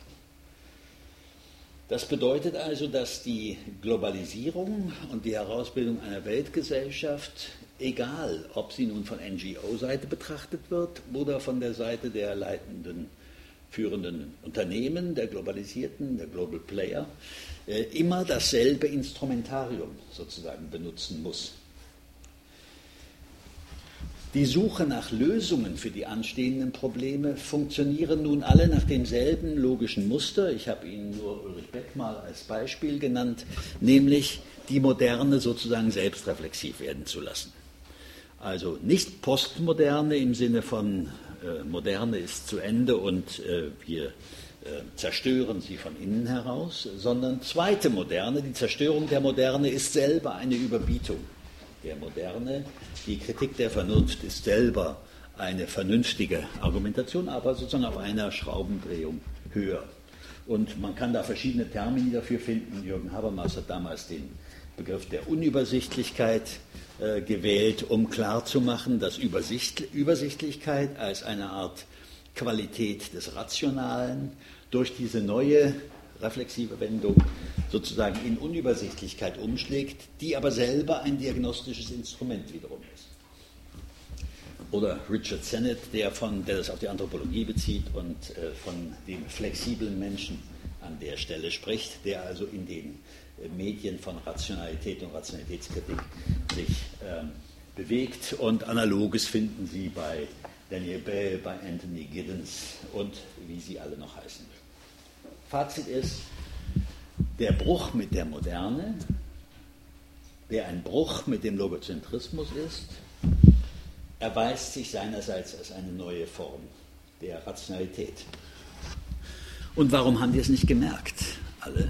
Das bedeutet also, dass die Globalisierung und die Herausbildung einer Weltgesellschaft, egal ob sie nun von NGO-Seite betrachtet wird oder von der Seite der leitenden, führenden Unternehmen, der Globalisierten, der Global Player, immer dasselbe Instrumentarium sozusagen benutzen muss. Die Suche nach Lösungen für die anstehenden Probleme funktionieren nun alle nach demselben logischen Muster. Ich habe Ihnen nur Ulrich Beck mal als Beispiel genannt, nämlich die Moderne sozusagen selbstreflexiv werden zu lassen. Also nicht Postmoderne im Sinne von Moderne ist zu Ende und wir zerstören sie von innen heraus, sondern zweite Moderne, die Zerstörung der Moderne ist selber eine Überbietung der Moderne. Die Kritik der Vernunft ist selber eine vernünftige Argumentation, aber sozusagen auf einer Schraubendrehung höher. Und man kann da verschiedene Termini dafür finden. Jürgen Habermas hat damals den Begriff der Unübersichtlichkeit gewählt, um klarzumachen, dass Übersichtlichkeit als eine Art Qualität des Rationalen durch diese neue reflexive Wendung sozusagen in Unübersichtlichkeit umschlägt, die aber selber ein diagnostisches Instrument wiederum ist. Oder Richard Sennett, der das auf die Anthropologie bezieht und von dem flexiblen Menschen an der Stelle spricht, der also in den Medien von Rationalität und Rationalitätskritik sich bewegt, und Analoges finden Sie bei Daniel Bell, bei Anthony Giddens und wie sie alle noch heißen. Fazit ist, der Bruch mit der Moderne, der ein Bruch mit dem Logozentrismus ist, erweist sich seinerseits als eine neue Form der Rationalität. Und warum haben die es nicht gemerkt, alle?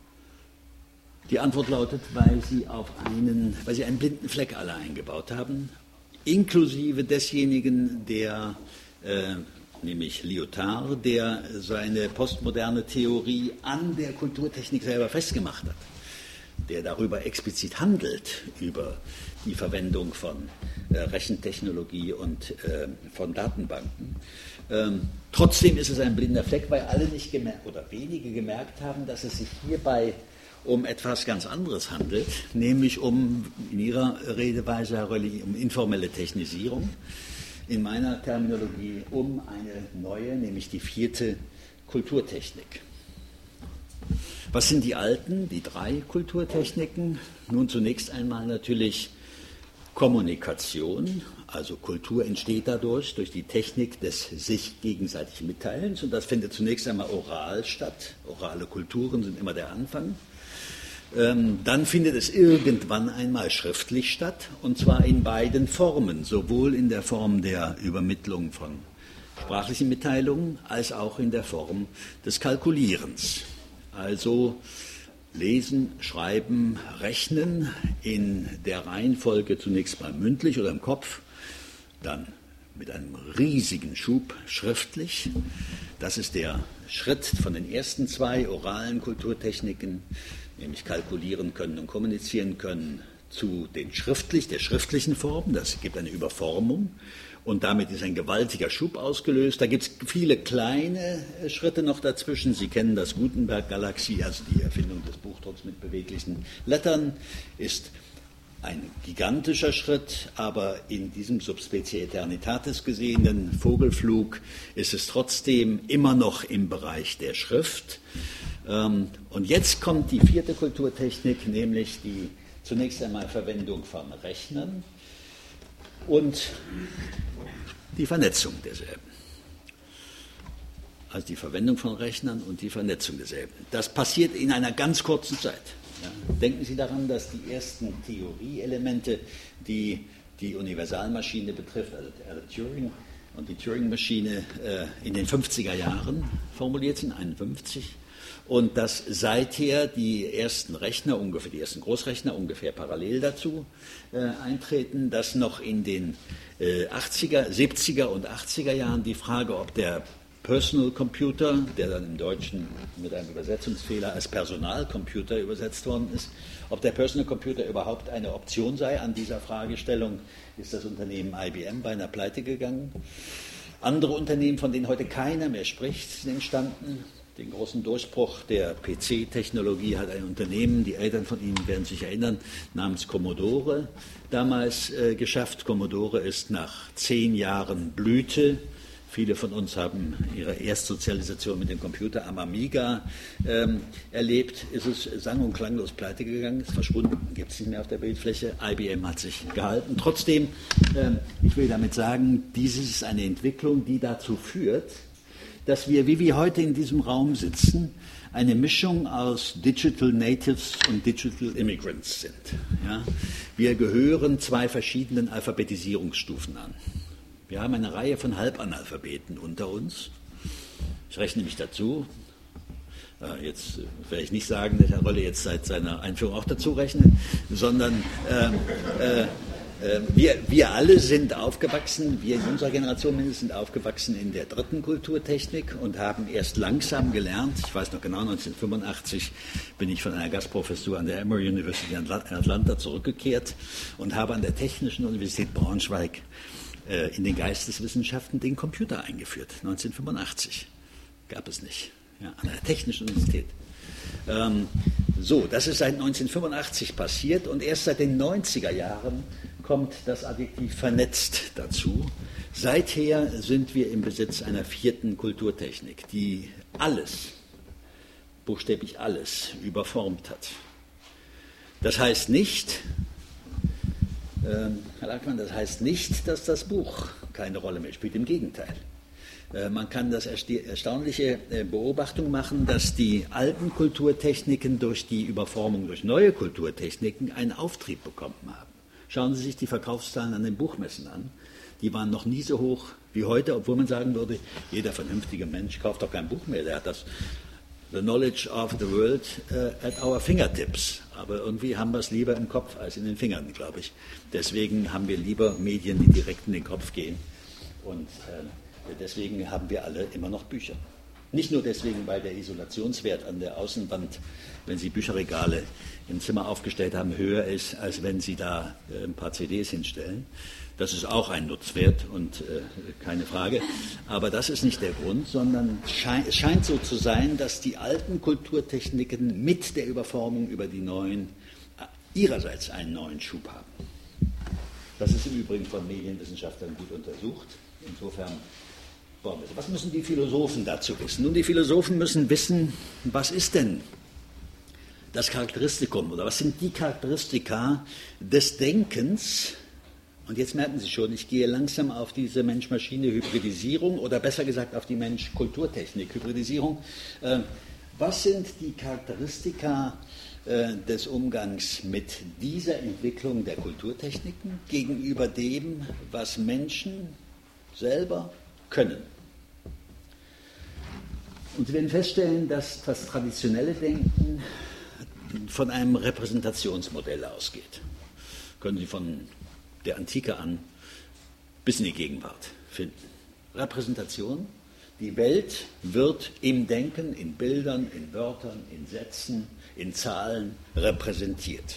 Die Antwort lautet, weil sie einen blinden Fleck alle eingebaut haben, inklusive desjenigen, der nämlich Lyotard, der seine postmoderne Theorie an der Kulturtechnik selber festgemacht hat, der darüber explizit handelt, über die Verwendung von Rechentechnologie und von Datenbanken. Trotzdem ist es ein blinder Fleck, weil alle nicht gemerkt oder wenige gemerkt haben, dass es sich hierbei um etwas ganz anderes handelt, nämlich in Ihrer Redeweise, Herr Rölli, um informelle Technisierung. In meiner Terminologie um eine neue, nämlich die 4. Kulturtechnik. Was sind die alten, die 3 Kulturtechniken? Nun zunächst einmal natürlich Kommunikation, also Kultur entsteht durch die Technik des sich gegenseitig Mitteilens, und das findet zunächst einmal oral statt. Orale Kulturen sind immer der Anfang. Dann findet es irgendwann einmal schriftlich statt, und zwar in beiden Formen, sowohl in der Form der Übermittlung von sprachlichen Mitteilungen als auch in der Form des Kalkulierens. Also Lesen, Schreiben, Rechnen in der Reihenfolge zunächst mal mündlich oder im Kopf, dann mit einem riesigen Schub schriftlich. Das ist der Schritt von den ersten zwei oralen Kulturtechniken, nämlich kalkulieren können und kommunizieren können, zu der schriftlichen Form. Das gibt eine Überformung und damit ist ein gewaltiger Schub ausgelöst. Da gibt es viele kleine Schritte noch dazwischen. Sie kennen das Gutenberg-Galaxie, also die Erfindung des Buchdrucks mit beweglichen Lettern, ist ein gigantischer Schritt, aber in diesem Subspecie Eternitatis gesehenen Vogelflug ist es trotzdem immer noch im Bereich der Schrift. Und jetzt kommt die vierte Kulturtechnik, nämlich die zunächst einmal Verwendung von Rechnern und die Vernetzung derselben. Also die Verwendung von Rechnern und die Vernetzung derselben. Das passiert in einer ganz kurzen Zeit. Ja. Denken Sie daran, dass die ersten Theorieelemente, die die Universalmaschine betrifft, also Turing und die Turing-Maschine in den 50er Jahren formuliert sind, 51, und dass seither die ersten Rechner, die ersten Großrechner ungefähr parallel dazu eintreten, dass noch in den 70er und 80er Jahren die Frage, ob der Personal Computer, der dann im Deutschen mit einem Übersetzungsfehler als Personalcomputer übersetzt worden ist, ob der Personal Computer überhaupt eine Option sei. An dieser Fragestellung ist das Unternehmen IBM beinahe pleite gegangen. Andere Unternehmen, von denen heute keiner mehr spricht, sind entstanden. Den großen Durchbruch der PC-Technologie hat ein Unternehmen, die Eltern von Ihnen werden sich erinnern, namens Commodore damals geschafft. Commodore ist nach 10 Jahren Blüte, viele von uns haben ihre Erstsozialisation mit dem Computer am Amiga erlebt, ist es sang- und klanglos pleite gegangen, ist verschwunden, gibt es nicht mehr auf der Bildfläche. IBM hat sich gehalten. Trotzdem, ich will damit sagen, dies ist eine Entwicklung, die dazu führt, dass wir, wie wir heute in diesem Raum sitzen, eine Mischung aus Digital Natives und Digital Immigrants sind. Ja? Wir gehören 2 verschiedenen Alphabetisierungsstufen an. Wir haben eine Reihe von Halbanalphabeten unter uns. Ich rechne mich dazu. Jetzt werde ich nicht sagen, dass Herr Rölle jetzt seit seiner Einführung auch dazu rechnet, sondern wir alle sind aufgewachsen, wir in unserer Generation mindestens sind aufgewachsen in der dritten Kulturtechnik und haben erst langsam gelernt. Ich weiß noch genau, 1985 bin ich von einer Gastprofessur an der Emory University in Atlanta zurückgekehrt und habe an der Technischen Universität Braunschweig in den Geisteswissenschaften den Computer eingeführt. 1985 gab es nicht, ja, an der Technischen Universität. Das ist seit 1985 passiert und erst seit den 90er Jahren kommt das Adjektiv vernetzt dazu. Seither sind wir im Besitz einer vierten Kulturtechnik, die alles, buchstäblich alles, überformt hat. Das heißt nicht, Herr Lackmann, das heißt nicht, dass das Buch keine Rolle mehr spielt, im Gegenteil. Man kann das erstaunliche Beobachtung machen, dass die alten Kulturtechniken durch die Überformung durch neue Kulturtechniken einen Auftrieb bekommen haben. Schauen Sie sich die Verkaufszahlen an den Buchmessen an. Die waren noch nie so hoch wie heute, obwohl man sagen würde, jeder vernünftige Mensch kauft doch kein Buch mehr. Der hat das The Knowledge of the World at our fingertips. Aber irgendwie haben wir es lieber im Kopf als in den Fingern, glaube ich. Deswegen haben wir lieber Medien, die direkt in den Kopf gehen. Und deswegen haben wir alle immer noch Bücher. Nicht nur deswegen, weil der Isolationswert an der Außenwand, wenn Sie Bücherregale im Zimmer aufgestellt haben, höher ist, als wenn Sie da ein paar CDs hinstellen. Das ist auch ein Nutzwert und keine Frage. Aber das ist nicht der Grund, sondern es scheint so zu sein, dass die alten Kulturtechniken mit der Überformung über die neuen ihrerseits einen neuen Schub haben. Das ist im Übrigen von Medienwissenschaftlern gut untersucht. Insofern, was müssen die Philosophen dazu wissen? Nun, die Philosophen müssen wissen, was ist denn das Charakteristikum oder was sind die Charakteristika des Denkens? Und jetzt merken Sie schon, ich gehe langsam auf diese Mensch-Maschine-Hybridisierung oder besser gesagt auf die Mensch-Kulturtechnik-Hybridisierung. Was sind die Charakteristika des Umgangs mit dieser Entwicklung der Kulturtechniken gegenüber dem, was Menschen selber können? Und Sie werden feststellen, dass das traditionelle Denken von einem Repräsentationsmodell ausgeht. Können Sie von der Antike an bis in die Gegenwart finden. Repräsentation, die Welt wird im Denken, in Bildern, in Wörtern, in Sätzen, in Zahlen repräsentiert.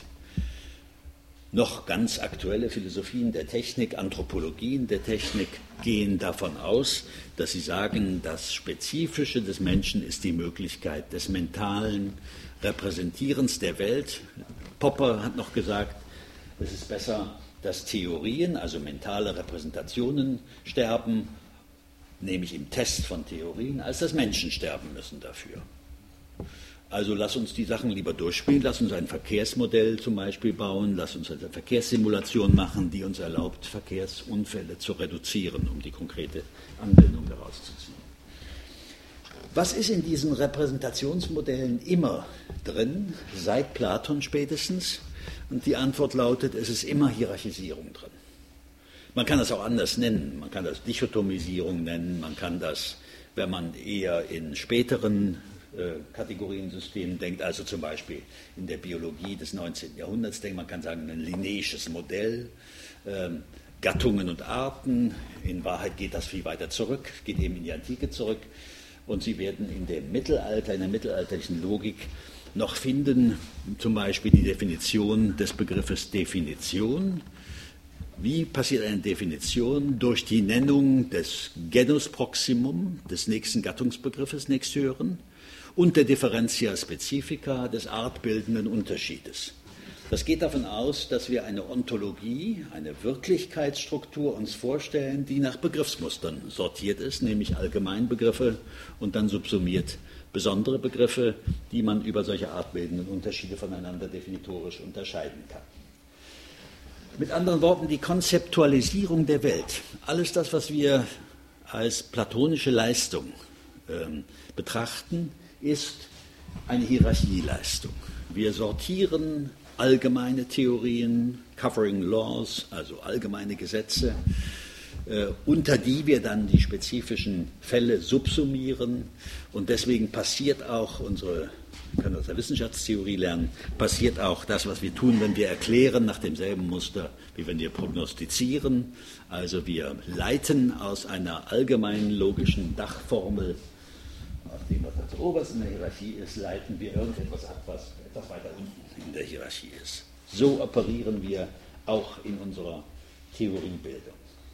Noch ganz aktuelle Philosophien der Technik, Anthropologien der Technik gehen davon aus, dass sie sagen, das Spezifische des Menschen ist die Möglichkeit des mentalen Repräsentierens der Welt. Popper hat noch gesagt, es ist besser, dass Theorien, also mentale Repräsentationen, sterben, nämlich im Test von Theorien, als dass Menschen sterben müssen dafür. Also lass uns die Sachen lieber durchspielen, lass uns ein Verkehrsmodell zum Beispiel bauen, lass uns eine Verkehrssimulation machen, die uns erlaubt, Verkehrsunfälle zu reduzieren, um die konkrete Anwendung daraus zu ziehen. Was ist in diesen Repräsentationsmodellen immer drin, seit Platon spätestens? Und die Antwort lautet, es ist immer Hierarchisierung drin. Man kann das auch anders nennen, man kann das Dichotomisierung nennen, man kann das, wenn man eher in späteren Kategoriensystemen denkt, also zum Beispiel in der Biologie des 19. Jahrhunderts denkt, man kann sagen, ein linnaisches Modell, Gattungen und Arten, in Wahrheit geht das viel weiter zurück, geht eben in die Antike zurück und Sie werden in dem Mittelalter, in der mittelalterlichen Logik noch finden, zum Beispiel die Definition des Begriffes Definition. Wie passiert eine Definition? Durch die Nennung des Genus Proximum, des nächsten Gattungsbegriffes, nächsthöheren, und der Differentia Specifica, des artbildenden Unterschiedes. Das geht davon aus, dass wir eine Ontologie, eine Wirklichkeitsstruktur uns vorstellen, die nach Begriffsmustern sortiert ist, nämlich Allgemeinbegriffe und dann subsumiert besondere Begriffe, die man über solche artbildenden Unterschiede voneinander definitorisch unterscheiden kann. Mit anderen Worten, die Konzeptualisierung der Welt, alles das, was wir als platonische Leistung betrachten, ist eine Hierarchieleistung. Wir sortieren allgemeine Theorien, covering laws, also allgemeine Gesetze, unter die wir dann die spezifischen Fälle subsumieren. Und deswegen passiert auch wir können aus der Wissenschaftstheorie lernen, passiert auch das, was wir tun, wenn wir erklären, nach demselben Muster, wie wenn wir prognostizieren. Also wir leiten aus einer allgemeinen logischen Dachformel, aus dem, was als oberst in der Hierarchie ist, leiten wir irgendetwas ab, was etwas weiter unten in der Hierarchie ist. So operieren wir auch in unserer Theoriebildung.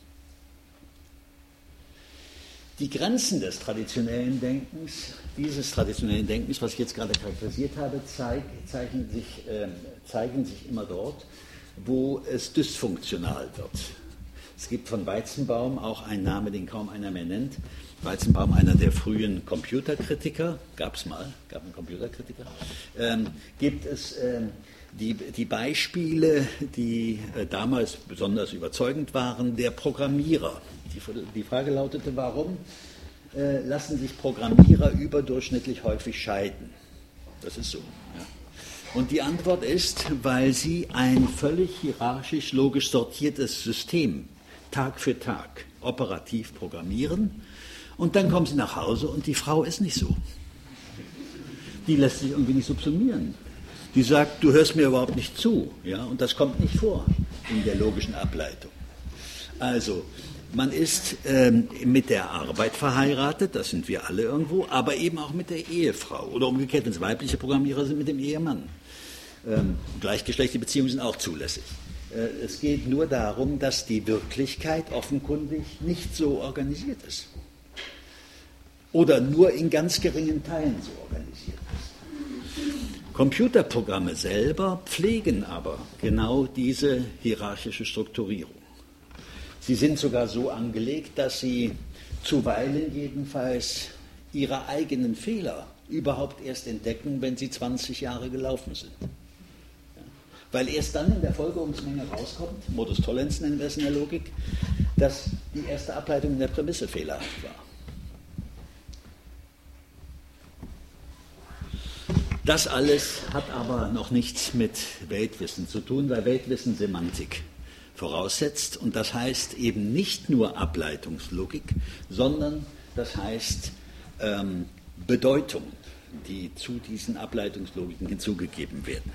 Die Grenzen des traditionellen Denkens, dieses traditionellen Denkens, was ich jetzt gerade charakterisiert habe, zeigen sich immer dort, wo es dysfunktional wird. Es gibt von Weizenbaum auch einen Namen, den kaum einer mehr nennt. Weizenbaum, einer der frühen Computerkritiker, gab einen Computerkritiker, gibt es die Beispiele, die damals besonders überzeugend waren, der Programmierer. Die Frage lautete, warum lassen sich Programmierer überdurchschnittlich häufig scheiden? Das ist so. Ja. Und die Antwort ist, weil sie ein völlig hierarchisch logisch sortiertes System Tag für Tag operativ programmieren und dann kommen sie nach Hause und die Frau ist nicht so. Die lässt sich irgendwie nicht subsumieren. Die sagt, du hörst mir überhaupt nicht zu. Ja? Und das kommt nicht vor in der logischen Ableitung. Also, man ist mit der Arbeit verheiratet, das sind wir alle irgendwo, aber eben auch mit der Ehefrau. Oder umgekehrt, wenn es weibliche Programmierer sind, mit dem Ehemann. Gleichgeschlechtliche Beziehungen sind auch zulässig. Es geht nur darum, dass die Wirklichkeit offenkundig nicht so organisiert ist. Oder nur in ganz geringen Teilen so organisiert ist. Computerprogramme selber pflegen aber genau diese hierarchische Strukturierung. Sie sind sogar so angelegt, dass sie zuweilen jedenfalls ihre eigenen Fehler überhaupt erst entdecken, wenn sie 20 Jahre gelaufen sind. Ja. Weil erst dann in der Folgerungsmenge rauskommt, Modus tollens nennen wir es in der Logik, dass die erste Ableitung in der Prämisse fehlerhaft war. Das alles hat aber noch nichts mit Weltwissen zu tun, weil Weltwissen Semantik voraussetzt. Und das heißt eben nicht nur Ableitungslogik, sondern das heißt Bedeutungen, die zu diesen Ableitungslogiken hinzugegeben werden.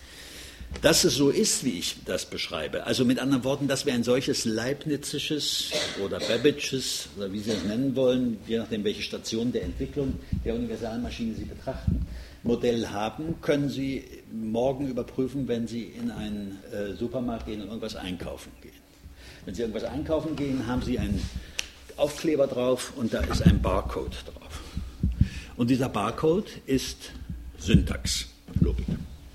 Dass es so ist, wie ich das beschreibe, also mit anderen Worten, dass wir ein solches Leibnizisches oder Babbage'sches, oder wie Sie es nennen wollen, je nachdem, welche Station der Entwicklung der Universalmaschine Sie betrachten, Modell haben, können Sie morgen überprüfen, wenn Sie in einen Supermarkt gehen und irgendwas einkaufen gehen. Wenn Sie irgendwas einkaufen gehen, haben Sie einen Aufkleber drauf und da ist ein Barcode drauf. Und dieser Barcode ist Syntax, Logik.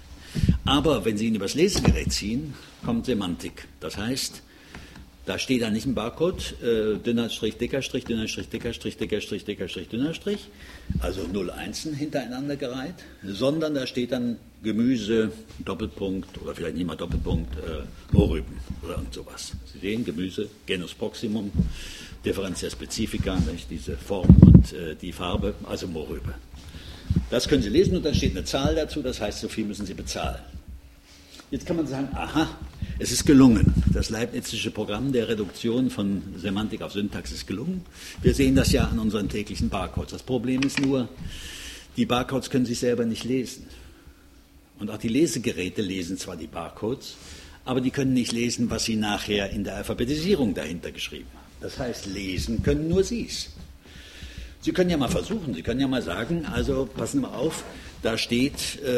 Aber wenn Sie ihn übers Lesegerät ziehen, kommt Semantik. Das heißt, da steht dann nicht ein Barcode, dünner Strich, dicker Strich, dünner Strich, dicker Strich, dicker Strich, dicker Strich, dünner Strich, also 0 Einsen hintereinander gereiht, sondern da steht dann Gemüse, Doppelpunkt, oder vielleicht nicht mal Doppelpunkt, Mohrrüben oder irgend sowas. Sie sehen, Gemüse, Genus Proximum, Differentia Specifica, diese Form und die Farbe, also Mohrrübe. Das können Sie lesen und dann steht eine Zahl dazu, das heißt, so viel müssen Sie bezahlen. Jetzt kann man sagen, aha, es ist gelungen. Das leibnizische Programm der Reduktion von Semantik auf Syntax ist gelungen. Wir sehen das ja an unseren täglichen Barcodes. Das Problem ist nur, die Barcodes können sich selber nicht lesen. Und auch die Lesegeräte lesen zwar die Barcodes, aber die können nicht lesen, was sie nachher in der Alphabetisierung dahinter geschrieben haben. Das heißt, lesen können nur Sie es. Sie können ja mal versuchen, Sie können ja mal sagen, also passen Sie mal auf, da steht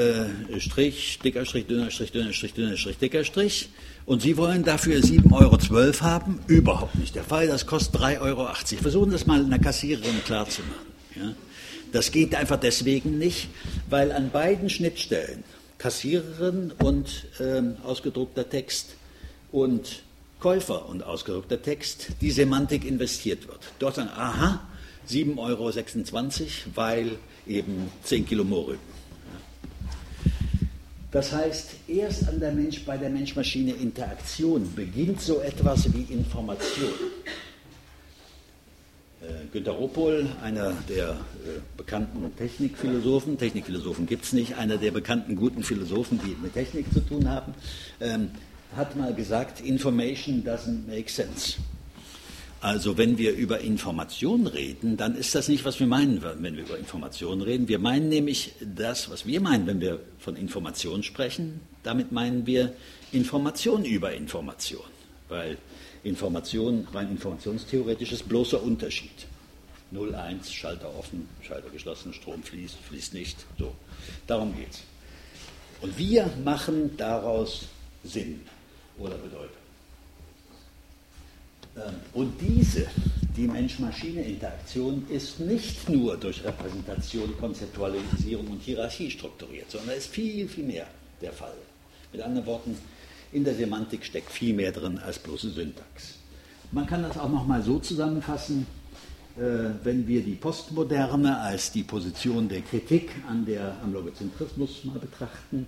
Strich, dicker Strich, dünner Strich, dünner Strich, dünner Strich, dicker Strich und Sie wollen dafür 7,12 € haben? Überhaupt nicht der Fall, das kostet 3,80 €. Versuchen das mal einer Kassiererin klarzumachen. Ja? Das geht einfach deswegen nicht, weil an beiden Schnittstellen, Kassiererin und ausgedruckter Text und Käufer und ausgedruckter Text, die Semantik investiert wird. Dort sagen, aha, 7,26 €, weil eben 10 Kilo Mohrrüben. Das heißt, erst bei der Mensch-Maschine-Interaktion beginnt so etwas wie Information. Günter Ruppol, einer der bekannten Technikphilosophen gibt es nicht, einer der bekannten guten Philosophen, die mit Technik zu tun haben, hat mal gesagt, Information doesn't make sense. Also wenn wir über Information reden, dann ist das nicht, was wir meinen, wenn wir über Information reden. Wir meinen nämlich das, was wir meinen, wenn wir von Information sprechen. Damit meinen wir Information über Information, weil Information rein informationstheoretisch ist bloßer Unterschied. 0, 1, Schalter offen, Schalter geschlossen, Strom fließt, fließt nicht. So, darum geht's. Und wir machen daraus Sinn oder Bedeutung. Und die Mensch-Maschine-Interaktion ist nicht nur durch Repräsentation, Konzeptualisierung und Hierarchie strukturiert, sondern ist viel, viel mehr der Fall. Mit anderen Worten, in der Semantik steckt viel mehr drin als bloße Syntax. Man kann das auch nochmal so zusammenfassen, wenn wir die Postmoderne als die Position der Kritik am Logozentrismus mal betrachten,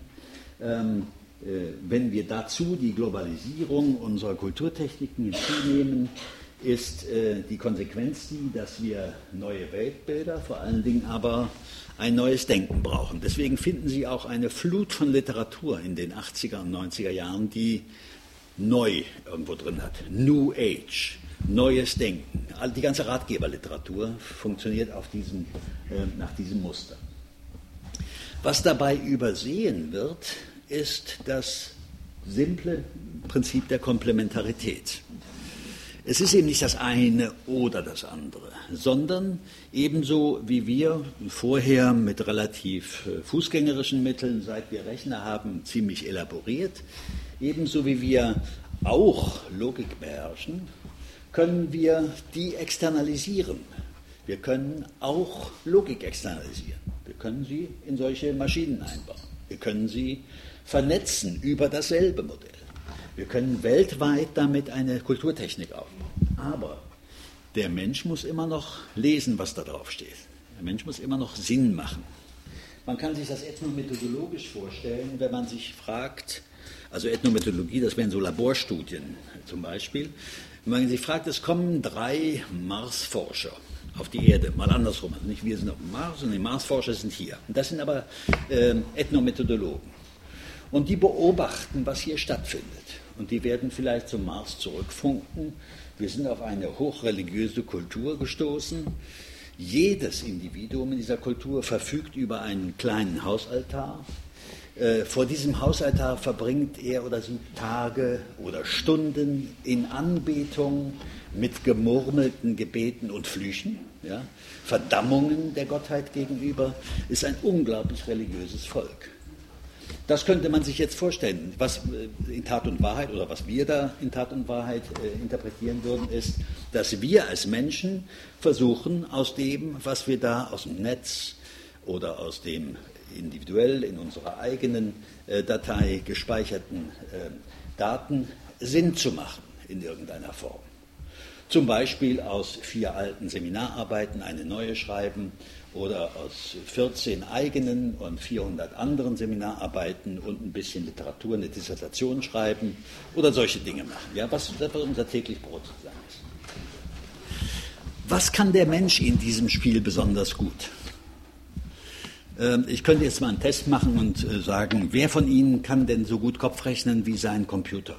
wenn wir dazu die Globalisierung unserer Kulturtechniken hinzunehmen, ist die Konsequenz die, dass wir neue Weltbilder, vor allen Dingen aber ein neues Denken brauchen. Deswegen finden Sie auch eine Flut von Literatur in den 80er und 90er Jahren, die neu irgendwo drin hat. New Age, neues Denken. Die ganze Ratgeberliteratur funktioniert nach diesem Muster. Was dabei übersehen wird, ist das simple Prinzip der Komplementarität. Es ist eben nicht das eine oder das andere, sondern ebenso wie wir vorher mit relativ fußgängerischen Mitteln, seit wir Rechner haben, ziemlich elaboriert, ebenso wie wir auch Logik beherrschen, können wir die externalisieren. Wir können auch Logik externalisieren. Wir können sie in solche Maschinen einbauen. Wir können sie vernetzen über dasselbe Modell. Wir können weltweit damit eine Kulturtechnik aufbauen. Aber der Mensch muss immer noch lesen, was da drauf steht. Der Mensch muss immer noch Sinn machen. Man kann sich das ethnomethodologisch vorstellen, wenn man sich fragt, also Ethnomethodologie, das wären so Laborstudien zum Beispiel, wenn man sich fragt, es kommen 3 Marsforscher auf die Erde, mal andersrum. Also nicht wir sind auf dem Mars, sondern die Marsforscher sind hier. Und das sind aber Ethnomethodologen. Und die beobachten, was hier stattfindet. Und die werden vielleicht zum Mars zurückfunken. Wir sind auf eine hochreligiöse Kultur gestoßen. Jedes Individuum in dieser Kultur verfügt über einen kleinen Hausaltar. Vor diesem Hausaltar verbringt er oder sie Tage oder Stunden in Anbetung mit gemurmelten Gebeten und Flüchen, ja, Verdammungen der Gottheit gegenüber, ist ein unglaublich religiöses Volk. Das könnte man sich jetzt vorstellen. Was in Tat und Wahrheit oder was wir da in Tat und Wahrheit interpretieren würden, ist, dass wir als Menschen versuchen, aus dem, was wir da aus dem Netz oder aus dem individuell in unserer eigenen Datei gespeicherten Daten Sinn zu machen in irgendeiner Form. Zum Beispiel aus 4 alten Seminararbeiten eine neue schreiben oder aus 14 eigenen und 400 anderen Seminararbeiten und ein bisschen Literatur, eine Dissertation schreiben oder solche Dinge machen, ja, was unser täglich Brot sein ist. Was kann der Mensch in diesem Spiel besonders gut? Ich könnte jetzt mal einen Test machen und sagen, wer von Ihnen kann denn so gut Kopfrechnen wie sein Computer?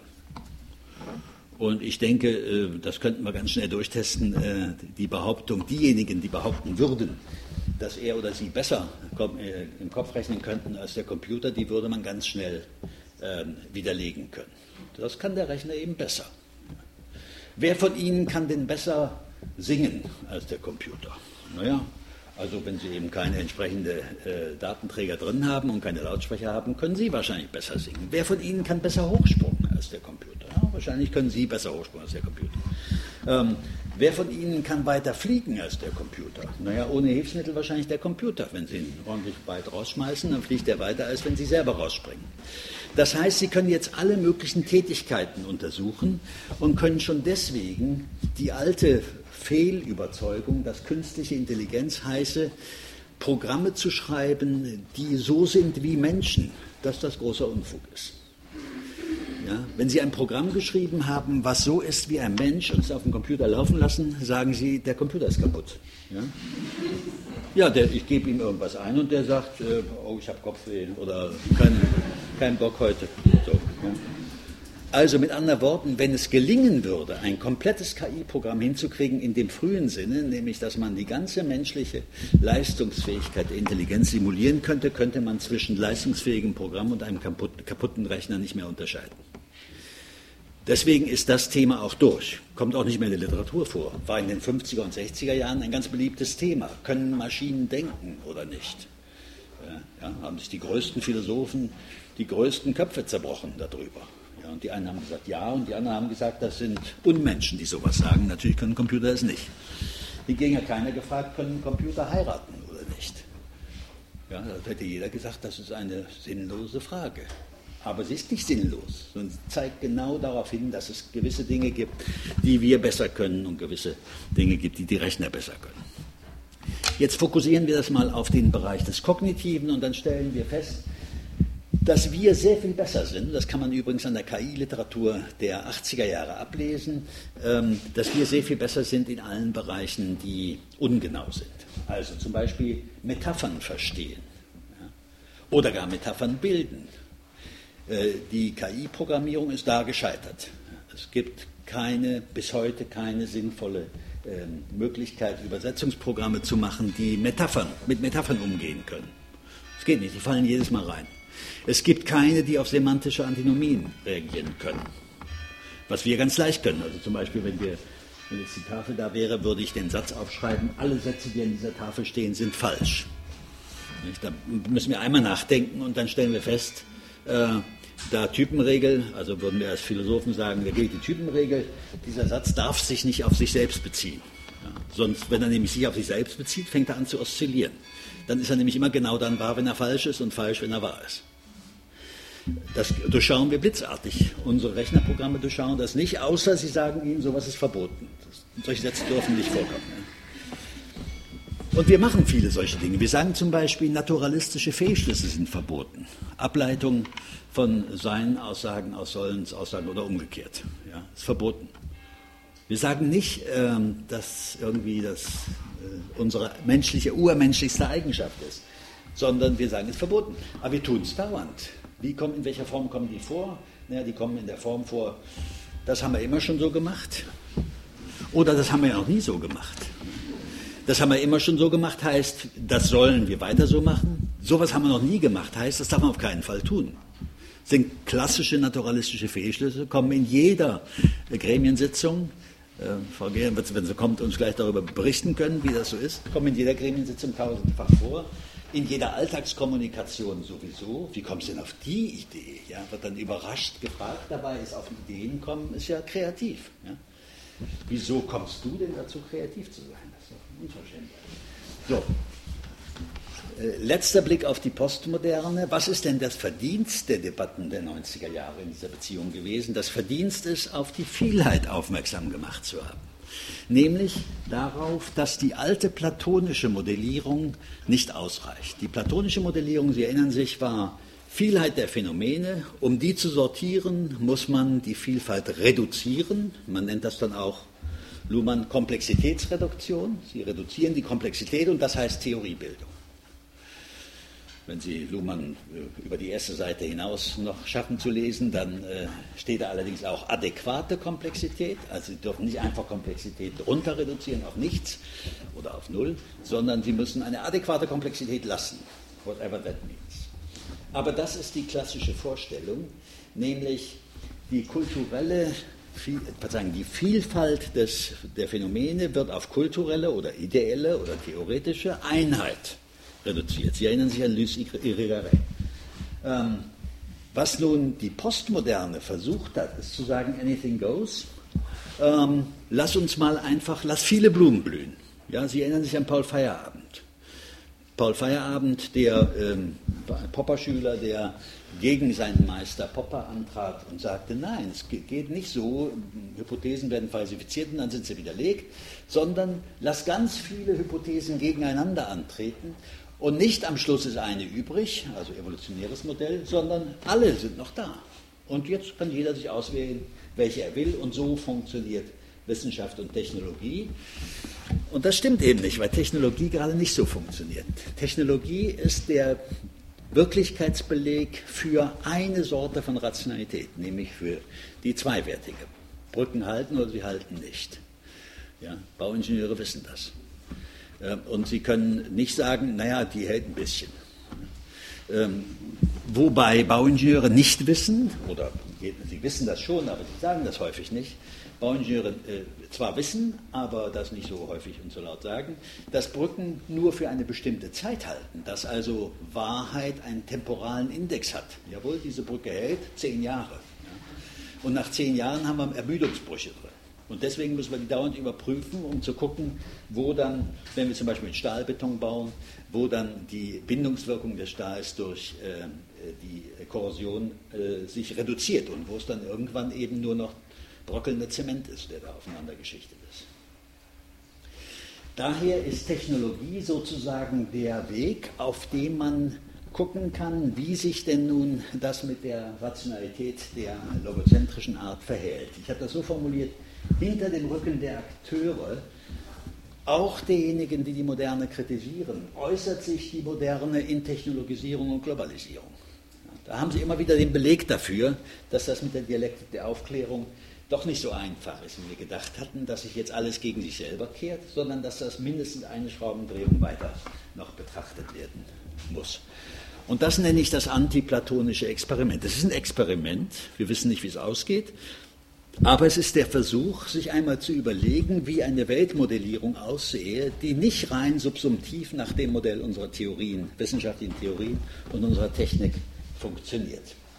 Und ich denke, das könnten wir ganz schnell durchtesten, die Behauptung, diejenigen, die behaupten würden, dass er oder sie besser im Kopf rechnen könnten als der Computer, die würde man ganz schnell widerlegen können. Das kann der Rechner eben besser. Wer von Ihnen kann denn besser singen als der Computer? Naja, also wenn Sie eben keine entsprechende Datenträger drin haben und keine Lautsprecher haben, können Sie wahrscheinlich besser singen. Wer von Ihnen kann besser hochspringen als der Computer? Ja, wahrscheinlich können Sie besser hochspringen als der Computer. Wer von Ihnen kann weiter fliegen als der Computer? Naja, ohne Hilfsmittel wahrscheinlich der Computer. Wenn Sie ihn ordentlich weit rausschmeißen, dann fliegt er weiter, als wenn Sie selber rausspringen. Das heißt, Sie können jetzt alle möglichen Tätigkeiten untersuchen und können schon deswegen die alte Fehlüberzeugung, dass künstliche Intelligenz heiße, Programme zu schreiben, die so sind wie Menschen, dass das großer Unfug ist. Ja, wenn Sie ein Programm geschrieben haben, was so ist wie ein Mensch und es auf dem Computer laufen lassen, sagen Sie, der Computer ist kaputt. Ja, ich gebe ihm irgendwas ein und der sagt, oh, ich habe Kopfweh oder kein Bock heute. So, ja. Also mit anderen Worten, wenn es gelingen würde, ein komplettes KI-Programm hinzukriegen in dem frühen Sinne, nämlich dass man die ganze menschliche Leistungsfähigkeit der Intelligenz simulieren könnte, könnte man zwischen leistungsfähigem Programm und einem kaputten Rechner nicht mehr unterscheiden. Deswegen ist das Thema auch durch. Kommt auch nicht mehr in der Literatur vor. War in den 50er und 60er Jahren ein ganz beliebtes Thema. Können Maschinen denken oder nicht? Ja, haben sich die größten Philosophen die größten Köpfe zerbrochen darüber. Ja, und die einen haben gesagt ja und die anderen haben gesagt, das sind Unmenschen, die sowas sagen. Natürlich können Computer es nicht. Hingegen hat keiner gefragt, können Computer heiraten oder nicht? Ja, da hätte jeder gesagt, das ist eine sinnlose Frage. Aber sie ist nicht sinnlos, sondern sie zeigt genau darauf hin, dass es gewisse Dinge gibt, die wir besser können und gewisse Dinge gibt, die die Rechner besser können. Jetzt fokussieren wir das mal auf den Bereich des Kognitiven und dann stellen wir fest, dass wir sehr viel besser sind. Das kann man übrigens an der KI-Literatur der 80er Jahre ablesen, dass wir sehr viel besser sind in allen Bereichen, die ungenau sind. Also zum Beispiel Metaphern verstehen, ja, oder gar Metaphern bilden. Die KI-Programmierung ist da gescheitert. Es gibt bis heute keine sinnvolle Möglichkeit, Übersetzungsprogramme zu machen, die mit Metaphern umgehen können. Es geht nicht, die fallen jedes Mal rein. Es gibt keine, die auf semantische Antinomien reagieren können. Was wir ganz leicht können. Also zum Beispiel, wenn jetzt die Tafel da wäre, würde ich den Satz aufschreiben, alle Sätze, die an dieser Tafel stehen, sind falsch. Da müssen wir einmal nachdenken und dann stellen wir fest, da Typenregel, also würden wir als Philosophen sagen, da gilt die Typenregel, dieser Satz darf sich nicht auf sich selbst beziehen. Ja, sonst, wenn er nämlich sich auf sich selbst bezieht, fängt er an zu oszillieren. Dann ist er nämlich immer genau dann wahr, wenn er falsch ist und falsch, wenn er wahr ist. Das durchschauen wir blitzartig. Unsere Rechnerprogramme durchschauen das nicht, außer sie sagen ihnen, sowas ist verboten. Solche Sätze dürfen nicht vorkommen. Und wir machen viele solche Dinge. Wir sagen zum Beispiel, naturalistische Fehlschlüsse sind verboten. Ableitung von Seien, Aussagen aus Sollens, Aussagen oder umgekehrt. Ja, ist verboten. Wir sagen nicht, dass irgendwie das unsere urmenschlichste Eigenschaft ist, sondern wir sagen, es ist verboten. Aber wir tun es dauernd. In welcher Form kommen die vor? Naja, die kommen in der Form vor, das haben wir immer schon so gemacht. Oder das haben wir ja noch nie so gemacht. Das haben wir immer schon so gemacht, heißt, das sollen wir weiter so machen. Sowas haben wir noch nie gemacht, heißt, das darf man auf keinen Fall tun. Das sind klassische naturalistische Fehlschlüsse, kommen in jeder Gremiensitzung. Frau Gehren, wenn sie kommt, uns gleich darüber berichten können, wie das so ist, kommen in jeder Gremiensitzung tausendfach vor. In jeder Alltagskommunikation sowieso. Wie kommst du denn auf die Idee? Ja, wird dann überrascht gefragt, dabei ist auf Ideen kommen, ist ja kreativ. Ja. Wieso kommst du denn dazu, kreativ zu sein? Das ist doch unverschämt. So, letzter Blick auf die Postmoderne. Was ist denn das Verdienst der Debatten der 90er Jahre in dieser Beziehung gewesen? Das Verdienst ist, auf die Vielheit aufmerksam gemacht zu haben. Nämlich darauf, dass die alte platonische Modellierung nicht ausreicht. Die platonische Modellierung, Sie erinnern sich, war Vielheit der Phänomene. Um die zu sortieren, muss man die Vielfalt reduzieren. Man nennt das dann auch Luhmann Komplexitätsreduktion. Sie reduzieren die Komplexität und das heißt Theoriebildung. Wenn Sie Luhmann über die erste Seite hinaus noch schaffen zu lesen, dann steht da allerdings auch adäquate Komplexität. Also Sie dürfen nicht einfach Komplexität runter reduzieren auf nichts oder auf Null, sondern Sie müssen eine adäquate Komplexität lassen, whatever that means. Aber das ist die klassische Vorstellung, nämlich die die Vielfalt der Phänomene wird auf kulturelle oder ideelle oder theoretische Einheit reduziert. Sie erinnern sich an Luce Irigaray. Was nun die Postmoderne versucht hat, ist zu sagen, anything goes. Lass viele Blumen blühen. Ja, Sie erinnern sich an Paul Feyerabend. Paul Feyerabend, der Popper-Schüler, der gegen seinen Meister Popper antrat und sagte, nein, es geht nicht so, Hypothesen werden falsifiziert und dann sind sie widerlegt, sondern lass ganz viele Hypothesen gegeneinander antreten. Und nicht am Schluss ist eine übrig, also evolutionäres Modell, sondern alle sind noch da. Und jetzt kann jeder sich auswählen, welche er will. Und so funktioniert Wissenschaft und Technologie. Und das stimmt eben nicht, weil Technologie gerade nicht so funktioniert. Technologie ist der Wirklichkeitsbeleg für eine Sorte von Rationalität, nämlich für die zweiwertige. Brücken halten oder sie halten nicht. Ja, Bauingenieure wissen das. Und Sie können nicht sagen, naja, die hält ein bisschen. Wobei Bauingenieure nicht wissen, oder sie wissen das schon, aber sie sagen das häufig nicht, Bauingenieure zwar wissen, aber das nicht so häufig und so laut sagen, dass Brücken nur für eine bestimmte Zeit halten, dass also Wahrheit einen temporalen Index hat. Jawohl, diese Brücke hält 10 Jahre. Ja. Und nach 10 Jahren haben wir Ermüdungsbrüche drin. Und deswegen müssen wir die dauernd überprüfen, um zu gucken, wo dann, wenn wir zum Beispiel mit Stahlbeton bauen, wo dann die Bindungswirkung des Stahls durch die Korrosion sich reduziert und wo es dann irgendwann eben nur noch bröckelnder Zement ist, der da aufeinander geschichtet ist. Daher ist Technologie sozusagen der Weg, auf dem man gucken kann, wie sich denn nun das mit der Rationalität der logozentrischen Art verhält. Ich habe das so formuliert, hinter dem Rücken der Akteure, auch derjenigen, die die Moderne kritisieren, äußert sich die Moderne in Technologisierung und Globalisierung. Da haben Sie immer wieder den Beleg dafür, dass das mit der Dialektik der Aufklärung doch nicht so einfach ist, wie wir gedacht hatten, dass sich jetzt alles gegen sich selber kehrt, sondern dass das mindestens eine Schraubendrehung weiter noch betrachtet werden muss. Und das nenne ich das antiplatonische Experiment. Es ist ein Experiment, wir wissen nicht, wie es ausgeht, aber es ist der Versuch, sich einmal zu überlegen, wie eine Weltmodellierung aussehe, die nicht rein subsumptiv nach dem Modell unserer Theorien, wissenschaftlichen Theorien und unserer Technik funktioniert.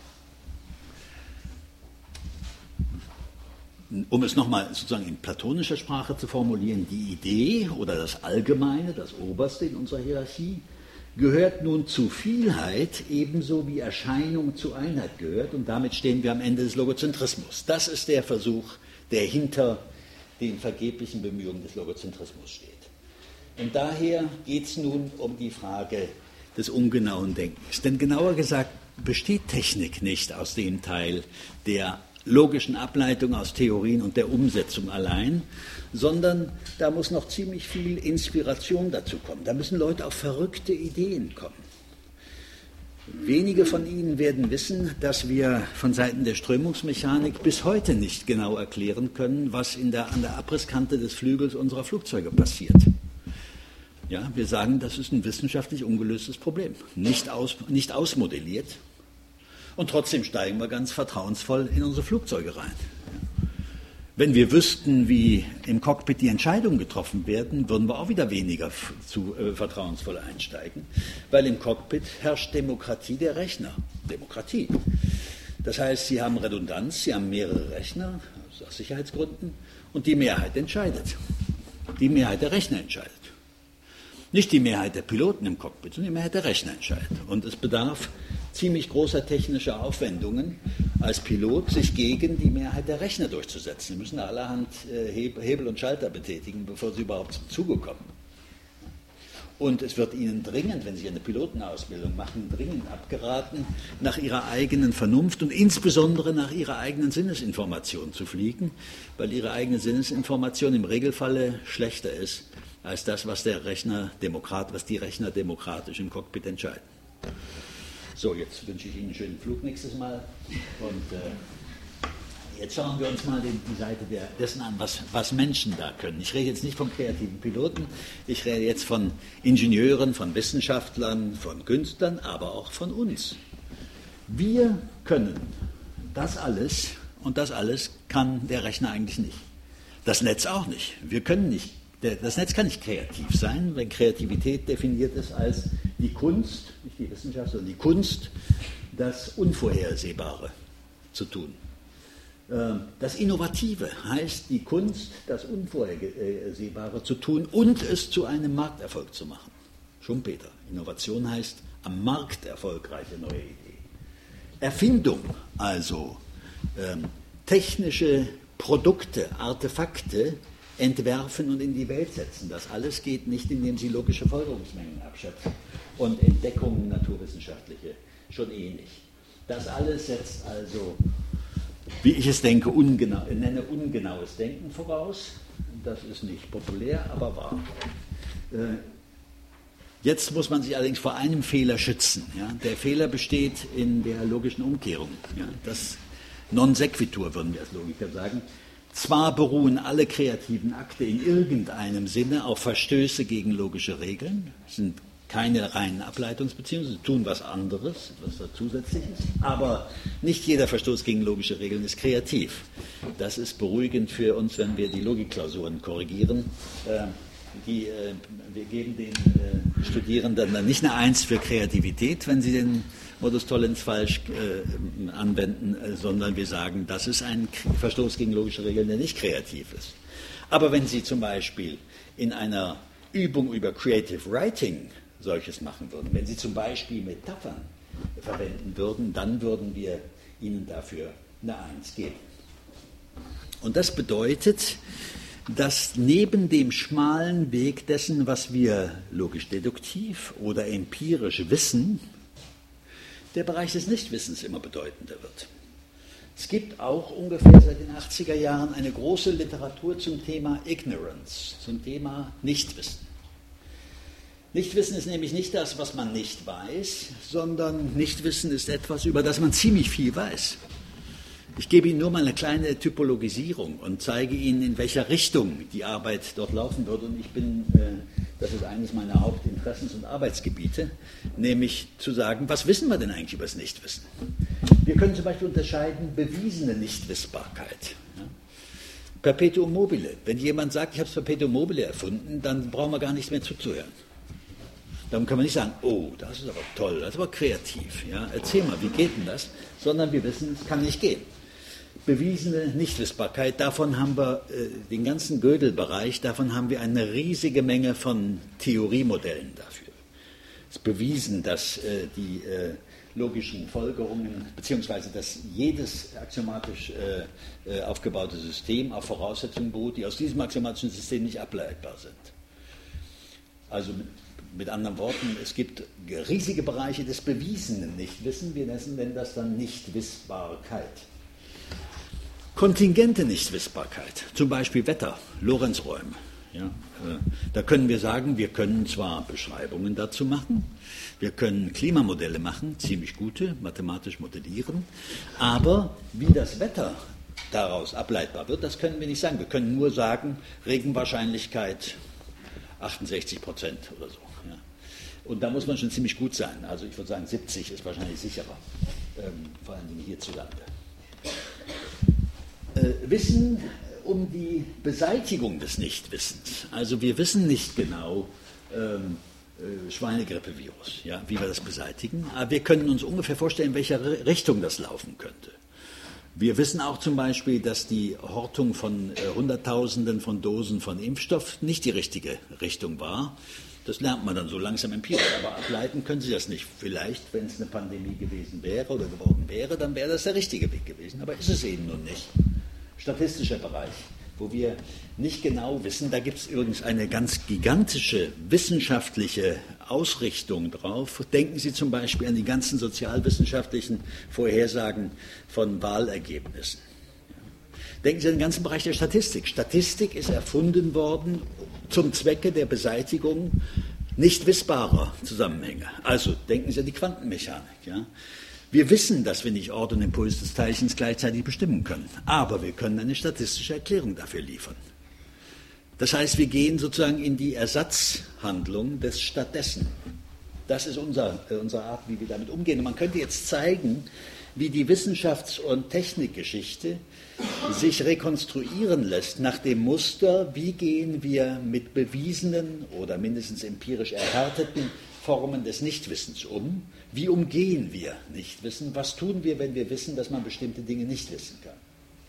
Um es nochmal sozusagen in platonischer Sprache zu formulieren, die Idee oder das Allgemeine, das Oberste in unserer Hierarchie, gehört nun zu Vielheit, ebenso wie Erscheinung zu Einheit gehört. Und damit stehen wir am Ende des Logozentrismus. Das ist der Versuch, der hinter den vergeblichen Bemühungen des Logozentrismus steht. Und daher geht es nun um die Frage des ungenauen Denkens. Denn genauer gesagt besteht Technik nicht aus dem Teil, der logischen Ableitung aus Theorien und der Umsetzung allein, sondern da muss noch ziemlich viel Inspiration dazu kommen. Da müssen Leute auf verrückte Ideen kommen. Wenige von Ihnen werden wissen, dass wir von Seiten der Strömungsmechanik bis heute nicht genau erklären können, was an der Abrisskante des Flügels unserer Flugzeuge passiert. Ja, wir sagen, das ist ein wissenschaftlich ungelöstes Problem, nicht ausmodelliert. Und trotzdem steigen wir ganz vertrauensvoll in unsere Flugzeuge rein. Wenn wir wüssten, wie im Cockpit die Entscheidungen getroffen werden, würden wir auch wieder weniger vertrauensvoll einsteigen, weil im Cockpit herrscht Demokratie der Rechner. Demokratie. Das heißt, Sie haben Redundanz, Sie haben mehrere Rechner, aus Sicherheitsgründen, und die Mehrheit entscheidet. Die Mehrheit der Rechner entscheidet. Nicht die Mehrheit der Piloten im Cockpit, sondern die Mehrheit der Rechner entscheidet. Und es bedarf ziemlich großer technischer Aufwendungen als Pilot, sich gegen die Mehrheit der Rechner durchzusetzen. Sie müssen allerhand Hebel und Schalter betätigen, bevor Sie überhaupt zum Zuge kommen. Und es wird Ihnen dringend, wenn Sie eine Pilotenausbildung machen, dringend abgeraten, nach Ihrer eigenen Vernunft und insbesondere nach Ihrer eigenen Sinnesinformation zu fliegen, weil Ihre eigene Sinnesinformation im Regelfalle schlechter ist als das, was die Rechner demokratisch im Cockpit entscheiden. So, jetzt wünsche ich Ihnen einen schönen Flug nächstes Mal. Und jetzt schauen wir uns mal die Seite dessen an, was Menschen da können. Ich rede jetzt nicht von kreativen Piloten, ich rede jetzt von Ingenieuren, von Wissenschaftlern, von Künstlern, aber auch von uns. Wir können das alles, und das alles kann der Rechner eigentlich nicht. Das Netz auch nicht. Wir können nicht. Das Netz kann nicht kreativ sein, wenn Kreativität definiert ist als die Kunst, nicht die Wissenschaft, sondern die Kunst, das Unvorhersehbare zu tun. Das Innovative heißt die Kunst, das Unvorhersehbare zu tun und es zu einem Markterfolg zu machen. Schumpeter. Innovation heißt am Markt erfolgreiche neue Idee. Erfindung, also technische Produkte, Artefakte, entwerfen und in die Welt setzen. Das alles geht nicht, indem Sie logische Folgerungsmengen abschöpfen und Entdeckungen naturwissenschaftliche schon nicht. Das alles setzt also, wie ich es denke, ungenaues Denken voraus. Das ist nicht populär, aber wahr. Jetzt muss man sich allerdings vor einem Fehler schützen. Ja? Der Fehler besteht in der logischen Umkehrung. Ja? Das Non sequitur, würden wir als Logiker sagen. Zwar beruhen alle kreativen Akte in irgendeinem Sinne auf Verstöße gegen logische Regeln, sind keine reinen Ableitungsbeziehungen, sie tun was anderes, was da zusätzlich ist, aber nicht jeder Verstoß gegen logische Regeln ist kreativ. Das ist beruhigend für uns, wenn wir die Logikklausuren korrigieren. Wir geben den Studierenden dann nicht eine 1 für Kreativität, wenn sie den Modus tollens falsch anwenden, sondern wir sagen, das ist ein Verstoß gegen logische Regeln, der nicht kreativ ist. Aber wenn Sie zum Beispiel in einer Übung über Creative Writing solches machen würden, wenn Sie zum Beispiel Metaphern verwenden würden, dann würden wir Ihnen dafür eine 1 geben. Und das bedeutet, dass neben dem schmalen Weg dessen, was wir logisch-deduktiv oder empirisch wissen, der Bereich des Nichtwissens immer bedeutender wird. Es gibt auch ungefähr seit den 80er Jahren eine große Literatur zum Thema Ignorance, zum Thema Nichtwissen. Nichtwissen ist nämlich nicht das, was man nicht weiß, sondern Nichtwissen ist etwas, über das man ziemlich viel weiß. Ich gebe Ihnen nur mal eine kleine Typologisierung und zeige Ihnen, in welcher Richtung die Arbeit dort laufen wird. Und das ist eines meiner Hauptinteressens- und Arbeitsgebiete, nämlich zu sagen, was wissen wir denn eigentlich über das Nichtwissen? Wir können zum Beispiel unterscheiden bewiesene Nichtwissbarkeit. Ja? Perpetuum mobile. Wenn jemand sagt, ich habe das Perpetuum mobile erfunden, dann brauchen wir gar nicht mehr zuzuhören. Dann kann man nicht sagen, oh, das ist aber toll, das ist aber kreativ. Ja? Erzähl mal, wie geht denn das? Sondern wir wissen, es kann nicht gehen. Bewiesene Nichtwissbarkeit, davon haben wir den ganzen Gödel-Bereich, davon haben wir eine riesige Menge von Theoriemodellen dafür. Es ist bewiesen, dass die logischen Folgerungen, beziehungsweise dass jedes axiomatisch aufgebaute System auf Voraussetzungen beruht, die aus diesem axiomatischen System nicht ableitbar sind. Also mit anderen Worten, es gibt riesige Bereiche des bewiesenen Nichtwissens, wir nennen das dann Nichtwissbarkeit. Kontingente Nichtwissbarkeit, zum Beispiel Wetter, Lorenzräume. Ja, da können wir sagen, wir können zwar Beschreibungen dazu machen, wir können Klimamodelle machen, ziemlich gute, mathematisch modellieren, aber wie das Wetter daraus ableitbar wird, das können wir nicht sagen. Wir können nur sagen, Regenwahrscheinlichkeit 68% oder so. Ja. Und da muss man schon ziemlich gut sein. Also ich würde sagen, 70 ist wahrscheinlich sicherer, vor allem hierzulande. Wissen um die Beseitigung des Nichtwissens. Also wir wissen nicht genau Schweinegrippevirus, ja, wie wir das beseitigen, aber wir können uns ungefähr vorstellen, in welcher Richtung das laufen könnte. Wir wissen auch zum Beispiel, dass die Hortung von Hunderttausenden von Dosen von Impfstoff nicht die richtige Richtung war. Das lernt man dann so langsam empirisch, aber ableiten können Sie das nicht. Vielleicht, wenn es eine Pandemie gewesen wäre oder geworden wäre, dann wäre das der richtige Weg gewesen, aber ist es eben nun nicht. Statistischer Bereich, wo wir nicht genau wissen, da gibt es übrigens eine ganz gigantische wissenschaftliche Ausrichtung drauf. Denken Sie zum Beispiel an die ganzen sozialwissenschaftlichen Vorhersagen von Wahlergebnissen. Denken Sie an den ganzen Bereich der Statistik. Statistik ist erfunden worden zum Zwecke der Beseitigung nicht wissbarer Zusammenhänge. Also denken Sie an die Quantenmechanik. Ja? Wir wissen, dass wir nicht Ort und Impuls des Teilchens gleichzeitig bestimmen können, aber wir können eine statistische Erklärung dafür liefern. Das heißt, wir gehen sozusagen in die Ersatzhandlung des Stattdessen. Das ist unsere Art, wie wir damit umgehen. Und man könnte jetzt zeigen, wie die Wissenschafts- und Technikgeschichte sich rekonstruieren lässt nach dem Muster, wie gehen wir mit bewiesenen oder mindestens empirisch erhärteten Formen des Nichtwissens um. Wie umgehen wir Nichtwissen? Was tun wir, wenn wir wissen, dass man bestimmte Dinge nicht wissen kann?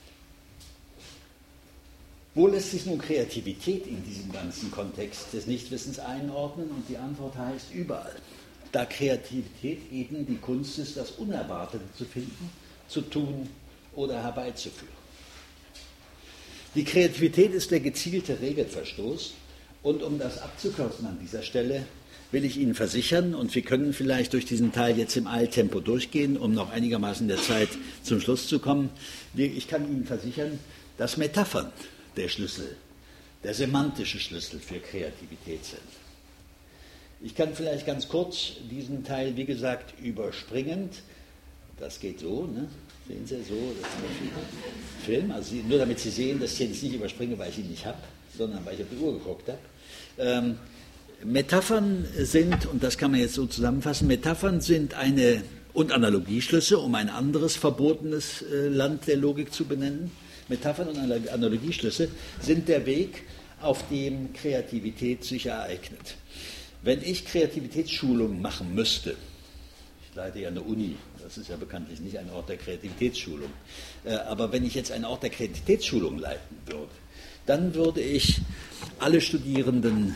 Wo lässt sich nun Kreativität in diesem ganzen Kontext des Nichtwissens einordnen? Und die Antwort heißt überall. Da Kreativität eben die Kunst ist, das Unerwartete zu finden, zu tun oder herbeizuführen. Die Kreativität ist der gezielte Regelverstoß. Und um das abzukürzen an dieser Stelle, will ich Ihnen versichern, und wir können vielleicht durch diesen Teil jetzt im Eiltempo durchgehen, um noch einigermaßen der Zeit zum Schluss zu kommen. Ich kann Ihnen versichern, dass Metaphern der Schlüssel, der semantische Schlüssel für Kreativität sind. Ich kann vielleicht ganz kurz diesen Teil, wie gesagt, überspringend, das geht so, ne? Sehen Sie, so, das ist Film, also nur damit Sie sehen, dass ich jetzt nicht überspringe, weil ich ihn nicht habe, sondern weil ich auf die Uhr geguckt habe. Metaphern sind, und das kann man jetzt so zusammenfassen, Metaphern sind und Analogieschlüsse, um ein anderes verbotenes Land der Logik zu benennen. Metaphern und Analogieschlüsse sind der Weg, auf dem Kreativität sich ereignet. Wenn ich Kreativitätsschulung machen müsste, ich leite ja eine Uni, das ist ja bekanntlich nicht ein Ort der Kreativitätsschulung, aber wenn ich jetzt einen Ort der Kreativitätsschulung leiten würde, dann würde ich alle Studierenden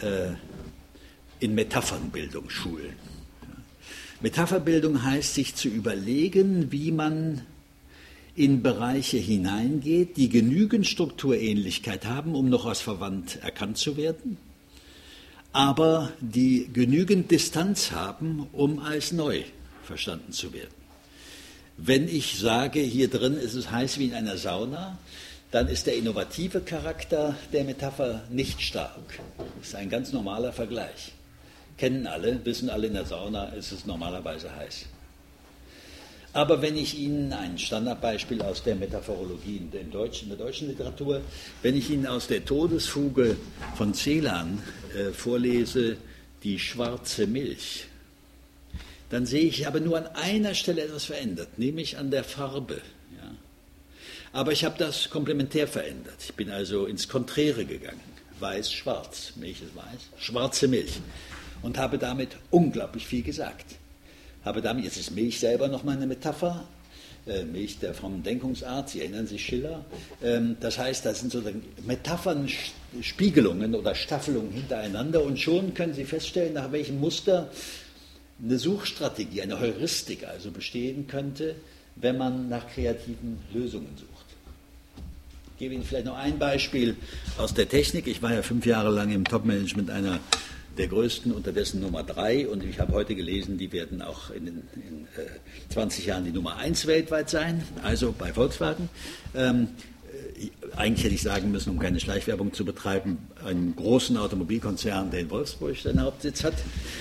in Metaphernbildung schulen. Metaphernbildung heißt, sich zu überlegen, wie man in Bereiche hineingeht, die genügend Strukturähnlichkeit haben, um noch als verwandt erkannt zu werden, aber die genügend Distanz haben, um als neu verstanden zu werden. Wenn ich sage, hier drin ist es heiß wie in einer Sauna, dann ist der innovative Charakter der Metapher nicht stark. Das ist ein ganz normaler Vergleich. Kennen alle, wissen alle, in der Sauna ist es normalerweise heiß. Aber wenn ich Ihnen ein Standardbeispiel aus der Metaphorologie in der deutschen Literatur, wenn ich Ihnen aus der Todesfuge von Celan vorlese, die schwarze Milch, dann sehe ich aber nur an einer Stelle etwas verändert, nämlich an der Farbe. Ja. Aber ich habe das komplementär verändert. Ich bin also ins Konträre gegangen. Weiß-schwarz, Milch ist weiß, schwarze Milch. Und habe damit unglaublich viel gesagt. Jetzt ist Milch selber nochmal eine Metapher, Milch der frommen Denkungsart, Sie erinnern sich Schiller. Das heißt, das sind sozusagen Metaphern, Spiegelungen oder Staffelungen hintereinander und schon können Sie feststellen, nach welchem Muster eine Suchstrategie, eine Heuristik also bestehen könnte, wenn man nach kreativen Lösungen sucht. Ich gebe Ihnen vielleicht noch ein Beispiel aus der Technik. Ich war ja 5 Jahre lang im Top-Management einer der größten, unterdessen Nummer 3. Und ich habe heute gelesen, die werden auch in 20 Jahren die Nummer 1 weltweit sein, also bei Volkswagen. Eigentlich hätte ich sagen müssen, um keine Schleichwerbung zu betreiben, einen großen Automobilkonzern, der in Wolfsburg seinen Hauptsitz hat.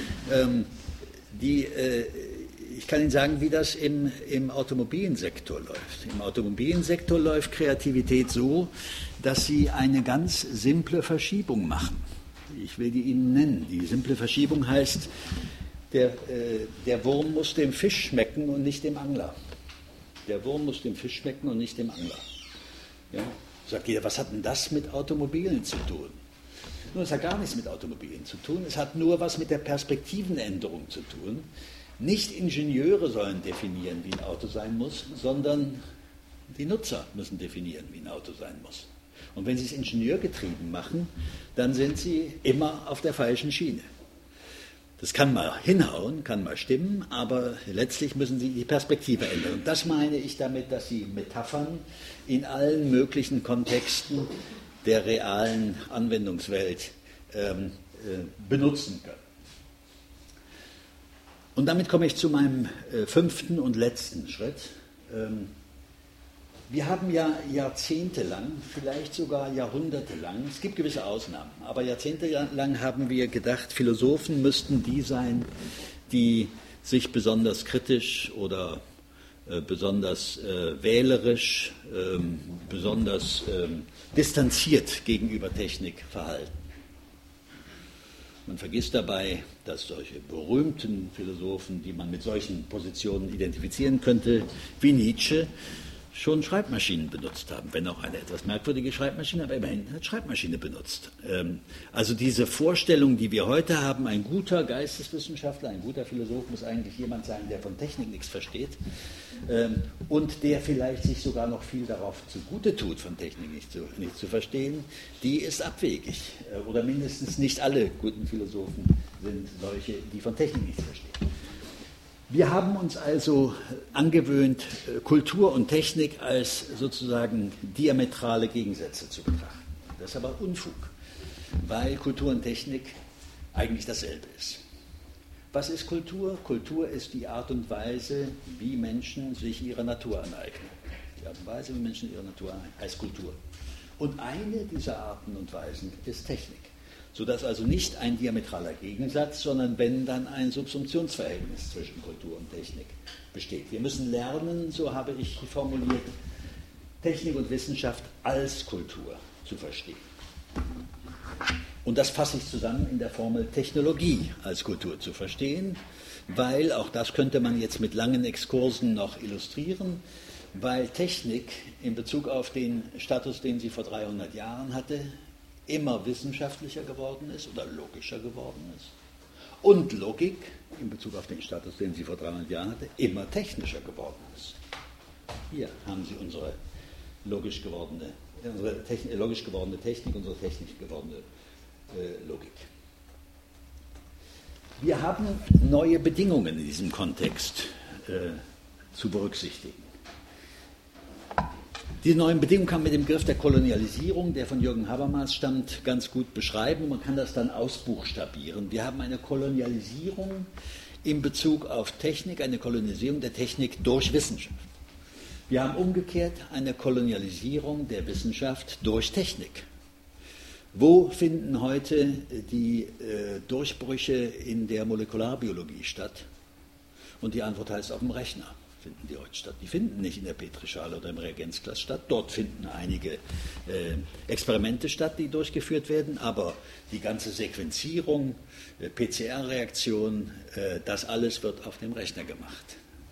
Ich kann Ihnen sagen, wie das im Automobilsektor läuft. Im Automobilsektor läuft Kreativität so, dass Sie eine ganz simple Verschiebung machen. Ich will die Ihnen nennen. Die simple Verschiebung heißt, der Wurm muss dem Fisch schmecken und nicht dem Angler. Der Wurm muss dem Fisch schmecken und nicht dem Angler. Ja? Sagt jeder, was hat denn das mit Automobilen zu tun? Nun, es hat gar nichts mit Automobilen zu tun. Es hat nur was mit der Perspektivenänderung zu tun. Nicht Ingenieure sollen definieren, wie ein Auto sein muss, sondern die Nutzer müssen definieren, wie ein Auto sein muss. Und wenn Sie es ingenieurgetrieben machen, dann sind Sie immer auf der falschen Schiene. Das kann mal hinhauen, kann mal stimmen, aber letztlich müssen Sie die Perspektive ändern. Und das meine ich damit, dass Sie Metaphern in allen möglichen Kontexten der realen Anwendungswelt benutzen können. Und damit komme ich zu meinem 5. und letzten Schritt. Wir haben ja jahrzehntelang, vielleicht sogar jahrhundertelang, es gibt gewisse Ausnahmen, aber jahrzehntelang haben wir gedacht, Philosophen müssten die sein, die sich besonders kritisch oder besonders wählerisch, besonders distanziert gegenüber Technik verhalten. Man vergisst dabei, dass solche berühmten Philosophen, die man mit solchen Positionen identifizieren könnte, wie Nietzsche, schon Schreibmaschinen benutzt haben, wenn auch eine etwas merkwürdige Schreibmaschine, aber immerhin hat Schreibmaschine benutzt. Also diese Vorstellung, die wir heute haben, ein guter Geisteswissenschaftler, ein guter Philosoph muss eigentlich jemand sein, der von Technik nichts versteht und der vielleicht sich sogar noch viel darauf zugute tut, von Technik nicht zu verstehen, die ist abwegig. Oder mindestens nicht alle guten Philosophen sind solche, die von Technik nichts verstehen. Wir haben uns also angewöhnt, Kultur und Technik als sozusagen diametrale Gegensätze zu betrachten. Das ist aber Unfug, weil Kultur und Technik eigentlich dasselbe ist. Was ist Kultur? Kultur ist die Art und Weise, wie Menschen sich ihre Natur aneignen. Die Art und Weise, wie Menschen ihre Natur aneignen, heißt Kultur. Und eine dieser Arten und Weisen ist Technik. Sodass also nicht ein diametraler Gegensatz, sondern wenn dann ein Subsumptionsverhältnis zwischen Kultur und Technik besteht. Wir müssen lernen, so habe ich formuliert, Technik und Wissenschaft als Kultur zu verstehen. Und das fasse ich zusammen in der Formel Technologie als Kultur zu verstehen, weil, auch das könnte man jetzt mit langen Exkursen noch illustrieren, weil Technik in Bezug auf den Status, den sie vor 300 Jahren hatte, immer wissenschaftlicher geworden ist oder logischer geworden ist. Und Logik, in Bezug auf den Status, den sie vor 300 Jahren hatte, immer technischer geworden ist. Hier haben Sie unsere logisch gewordene Technik, unsere technisch gewordene Logik. Wir haben neue Bedingungen in diesem Kontext zu berücksichtigen. Diese neuen Bedingungen kann man mit dem Begriff der Kolonialisierung, der von Jürgen Habermas stammt, ganz gut beschreiben. Man kann das dann ausbuchstabieren. Wir haben eine Kolonialisierung in Bezug auf Technik, eine Kolonialisierung der Technik durch Wissenschaft. Wir haben umgekehrt eine Kolonialisierung der Wissenschaft durch Technik. Wo finden heute die Durchbrüche in der Molekularbiologie statt? Und die Antwort heißt auf dem Rechner. Finden die heute statt. Die finden nicht in der Petrischale oder im Reagenzglas statt. Dort finden einige Experimente statt, die durchgeführt werden, aber die ganze Sequenzierung, PCR-Reaktion, das alles wird auf dem Rechner gemacht.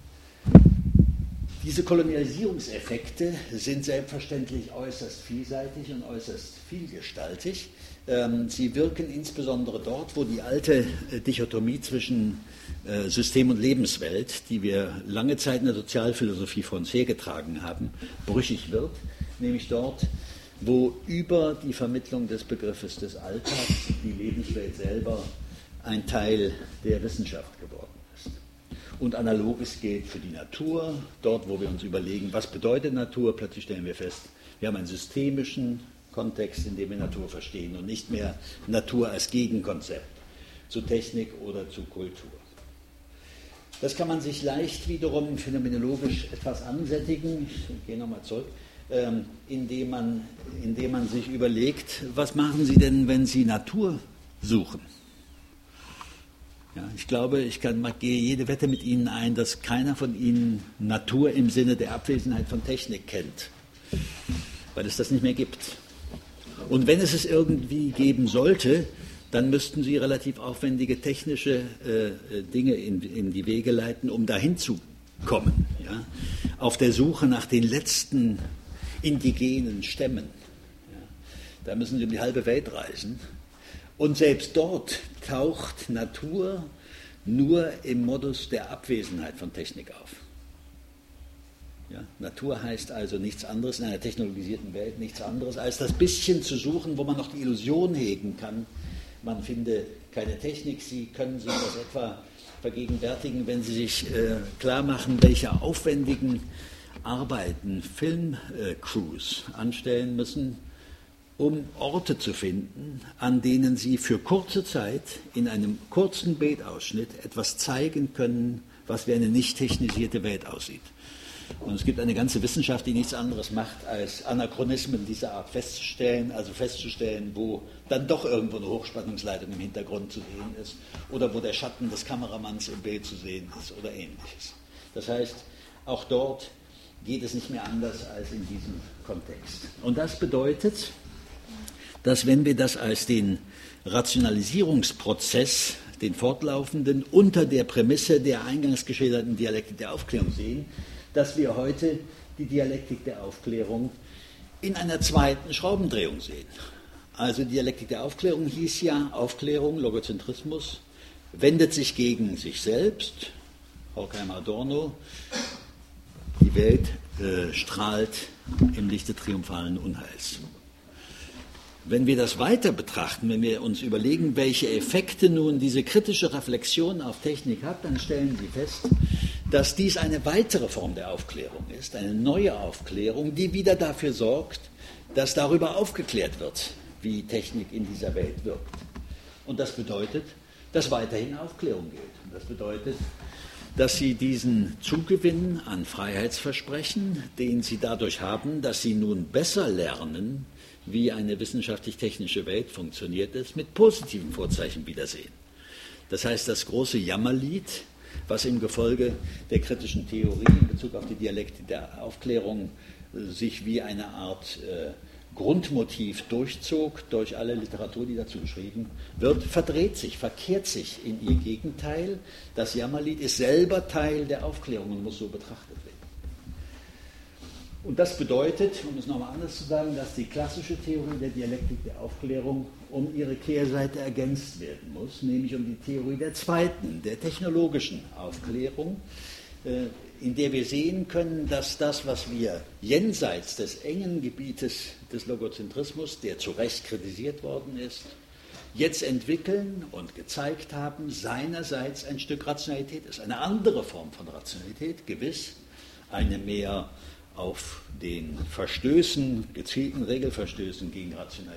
Diese Kolonialisierungseffekte sind selbstverständlich äußerst vielseitig und äußerst vielgestaltig. Sie wirken insbesondere dort, wo die alte Dichotomie zwischen System und Lebenswelt, die wir lange Zeit in der Sozialphilosophie vor uns hergetragen haben, brüchig wird, nämlich dort, wo über die Vermittlung des Begriffes des Alltags die Lebenswelt selber ein Teil der Wissenschaft geworden ist. Und Analoges gilt für die Natur, dort, wo wir uns überlegen, was bedeutet Natur, plötzlich stellen wir fest, wir haben einen systemischen Kontext, in dem wir Natur verstehen und nicht mehr Natur als Gegenkonzept zu Technik oder zu Kultur. Das kann man sich leicht wiederum phänomenologisch etwas ansättigen, ich gehe nochmal zurück, indem man sich überlegt, was machen Sie denn, wenn Sie Natur suchen? Ja, ich glaube, gehe jede Wette mit Ihnen ein, dass keiner von Ihnen Natur im Sinne der Abwesenheit von Technik kennt, weil es das nicht mehr gibt. Und wenn es irgendwie geben sollte, dann müssten Sie relativ aufwendige technische Dinge in die Wege leiten, um dahin zu kommen. Ja? Auf der Suche nach den letzten indigenen Stämmen. Ja? Da müssen Sie um die halbe Welt reisen. Und selbst dort taucht Natur nur im Modus der Abwesenheit von Technik auf. Ja? Natur heißt also nichts anderes in einer technologisierten Welt, nichts anderes als das bisschen zu suchen, wo man noch die Illusion hegen kann, man finde keine Technik. Sie können sich das etwa vergegenwärtigen, wenn Sie sich klar machen, welche aufwendigen Arbeiten Filmcrews anstellen müssen, um Orte zu finden, an denen Sie für kurze Zeit in einem kurzen Bildausschnitt etwas zeigen können, was wie eine nicht technisierte Welt aussieht. Und es gibt eine ganze Wissenschaft, die nichts anderes macht, als Anachronismen dieser Art festzustellen, also festzustellen, wo dann doch irgendwo eine Hochspannungsleitung im Hintergrund zu sehen ist oder wo der Schatten des Kameramanns im Bild zu sehen ist oder Ähnliches. Das heißt, auch dort geht es nicht mehr anders als in diesem Kontext. Und das bedeutet, dass wenn wir das als den Rationalisierungsprozess, den fortlaufenden, unter der Prämisse der eingangs geschilderten Dialektik der Aufklärung sehen, dass wir heute die Dialektik der Aufklärung in einer zweiten Schraubendrehung sehen. Also die Dialektik der Aufklärung hieß ja, Aufklärung, Logozentrismus, wendet sich gegen sich selbst, Horkheimer, Adorno, die Welt strahlt im Lichte triumphalen Unheils. Wenn wir das weiter betrachten, wenn wir uns überlegen, welche Effekte nun diese kritische Reflexion auf Technik hat, dann stellen Sie fest, dass dies eine weitere Form der Aufklärung ist, eine neue Aufklärung, die wieder dafür sorgt, dass darüber aufgeklärt wird, wie Technik in dieser Welt wirkt. Und das bedeutet, dass weiterhin Aufklärung gilt. Und das bedeutet, dass Sie diesen Zugewinn an Freiheitsversprechen, den Sie dadurch haben, dass Sie nun besser lernen, wie eine wissenschaftlich-technische Welt funktioniert, ist, mit positiven Vorzeichen wiedersehen. Das heißt, das große Jammerlied, was im Gefolge der kritischen Theorie in Bezug auf die Dialektik der Aufklärung sich wie eine Art Grundmotiv durchzog durch alle Literatur, die dazu geschrieben wird, verdreht sich, verkehrt sich in ihr Gegenteil. Das Jammerlied ist selber Teil der Aufklärung und muss so betrachtet werden. Und das bedeutet, um es nochmal anders zu sagen, dass die klassische Theorie der Dialektik der Aufklärung um ihre Kehrseite ergänzt werden muss, nämlich um die Theorie der zweiten, der technologischen Aufklärung, in der wir sehen können, dass das, was wir jenseits des engen Gebietes des Logozentrismus, der zu Recht kritisiert worden ist, jetzt entwickeln und gezeigt haben, seinerseits ein Stück Rationalität ist. Eine andere Form von Rationalität, gewiss, eine mehr auf den Verstößen, gezielten Regelverstößen gegen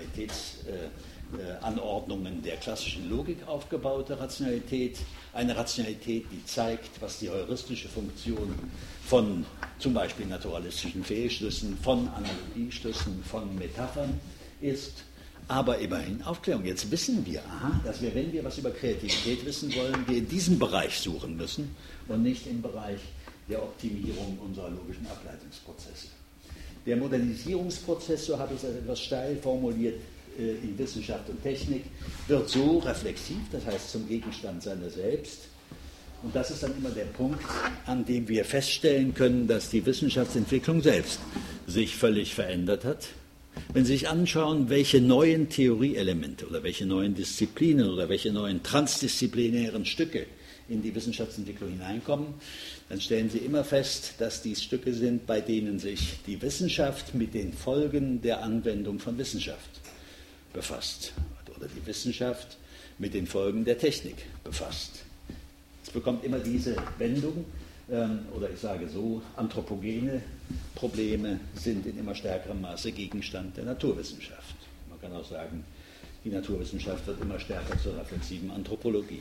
Rationalitätsanordnungen der klassischen Logik aufgebaute Rationalität, eine Rationalität, die zeigt, was die heuristische Funktion von zum Beispiel naturalistischen Fehlschlüssen, von Analogieschlüssen, von Metaphern ist, aber immerhin Aufklärung. Jetzt wissen wir, dass wir, wenn wir was über Kreativität wissen wollen, wir in diesem Bereich suchen müssen und nicht im Bereich der Optimierung unserer logischen Ableitungsprozesse. Der Modernisierungsprozess, so habe ich es etwas steil formuliert, in Wissenschaft und Technik, wird so reflexiv, das heißt zum Gegenstand seiner selbst. Und das ist dann immer der Punkt, an dem wir feststellen können, dass die Wissenschaftsentwicklung selbst sich völlig verändert hat. Wenn Sie sich anschauen, welche neuen Theorieelemente oder welche neuen Disziplinen oder welche neuen transdisziplinären Stücke in die Wissenschaftsentwicklung hineinkommen, dann stellen Sie immer fest, dass dies Stücke sind, bei denen sich die Wissenschaft mit den Folgen der Anwendung von Wissenschaft befasst oder die Wissenschaft mit den Folgen der Technik befasst. Es bekommt immer diese Wendung, oder ich sage so, anthropogene Probleme sind in immer stärkerem Maße Gegenstand der Naturwissenschaft. Man kann auch sagen, Die Naturwissenschaft wird immer stärker zur reflexiven Anthropologie.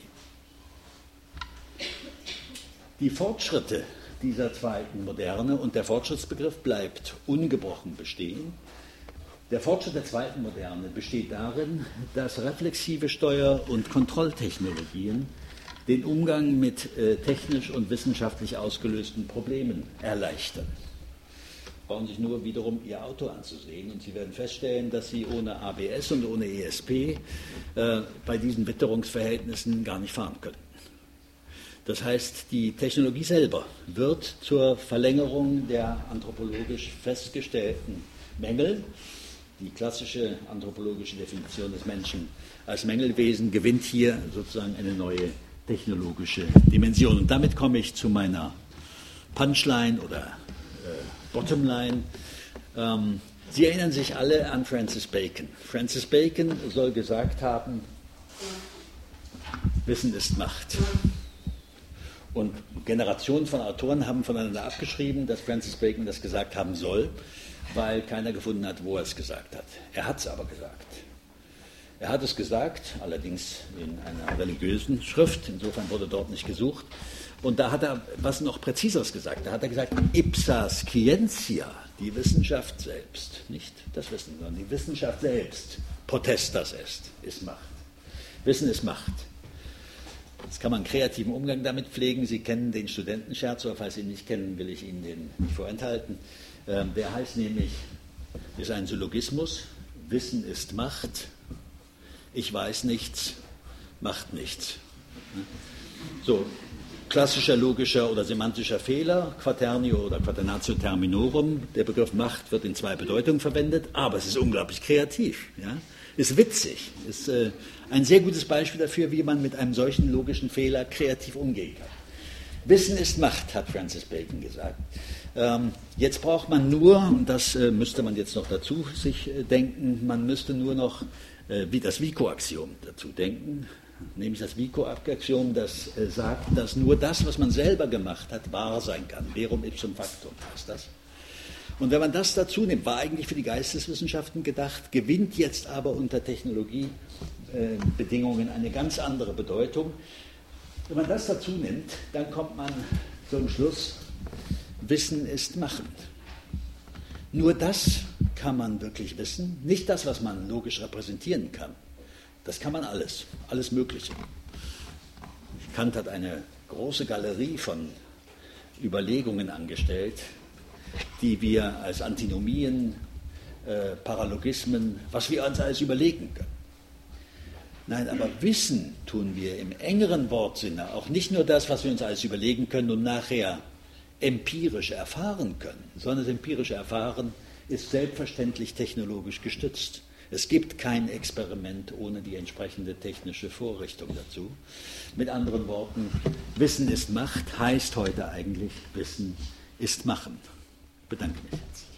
Die Fortschritte dieser zweiten Moderne, und der Fortschrittsbegriff bleibt ungebrochen bestehen. Der Fortschritt der zweiten Moderne besteht darin, dass reflexive Steuer- und Kontrolltechnologien den Umgang mit technisch und wissenschaftlich ausgelösten Problemen erleichtern. Sie brauchen sich nur wiederum Ihr Auto anzusehen und Sie werden feststellen, dass Sie ohne ABS und ohne ESP bei diesen Witterungsverhältnissen gar nicht fahren können. Das heißt, die Technologie selber wird zur Verlängerung der anthropologisch festgestellten Mängel. Die klassische anthropologische Definition des Menschen als Mängelwesen gewinnt hier sozusagen eine neue technologische Dimension. Und damit komme ich zu meiner Punchline oder Bottomline. Sie erinnern sich alle an Francis Bacon. Francis Bacon soll gesagt haben, Wissen ist Macht. Und Generationen von Autoren haben voneinander abgeschrieben, dass Francis Bacon das gesagt haben soll, weil keiner gefunden hat, wo er es gesagt hat. Er hat es aber gesagt. Er hat es gesagt, allerdings in einer religiösen Schrift, insofern wurde dort nicht gesucht. Und da hat er was noch Präziseres gesagt. Da hat er gesagt, ipsa scientia, die Wissenschaft selbst, nicht das Wissen, sondern die Wissenschaft selbst, potestas ist Macht. Wissen ist Macht. Jetzt kann man einen kreativen Umgang damit pflegen. Sie kennen den Studentenscherz, aber falls Sie ihn nicht kennen, will ich Ihnen den nicht vorenthalten. Der heißt nämlich, ist ein Syllogismus, Wissen ist Macht, ich weiß nichts, macht nichts. So, klassischer logischer oder semantischer Fehler, Quaternio oder Quaternatio terminorum, der Begriff Macht wird in zwei Bedeutungen verwendet, aber es ist unglaublich kreativ. Ja? Ist witzig, ist ein sehr gutes Beispiel dafür, wie man mit einem solchen logischen Fehler kreativ umgehen kann. Wissen ist Macht, hat Francis Bacon gesagt. Jetzt braucht man nur, und das müsste man jetzt noch dazu sich denken, man müsste nur noch wie das Vico-Axiom dazu denken, nämlich das Vico-Axiom, das sagt, dass nur das, was man selber gemacht hat, wahr sein kann. Verum ipsum factum heißt das. Und wenn man das dazu nimmt, war eigentlich für die Geisteswissenschaften gedacht, gewinnt jetzt aber unter Technologiebedingungen eine ganz andere Bedeutung. Wenn man das dazu nimmt, dann kommt man zum Schluss, Wissen ist Machen. Nur das kann man wirklich wissen, nicht das, was man logisch repräsentieren kann. Das kann man alles Mögliche. Kant hat eine große Galerie von Überlegungen angestellt, die wir als Antinomien, Paralogismen, was wir uns alles überlegen können. Nein, aber wissen tun wir im engeren Wortsinne auch nicht nur das, was wir uns alles überlegen können und nachher empirisch erfahren können, sondern das empirische Erfahren ist selbstverständlich technologisch gestützt. Es gibt kein Experiment ohne die entsprechende technische Vorrichtung dazu. Mit anderen Worten, Wissen ist Macht heißt heute eigentlich, Wissen ist Machen. Ich bedanke mich jetzt.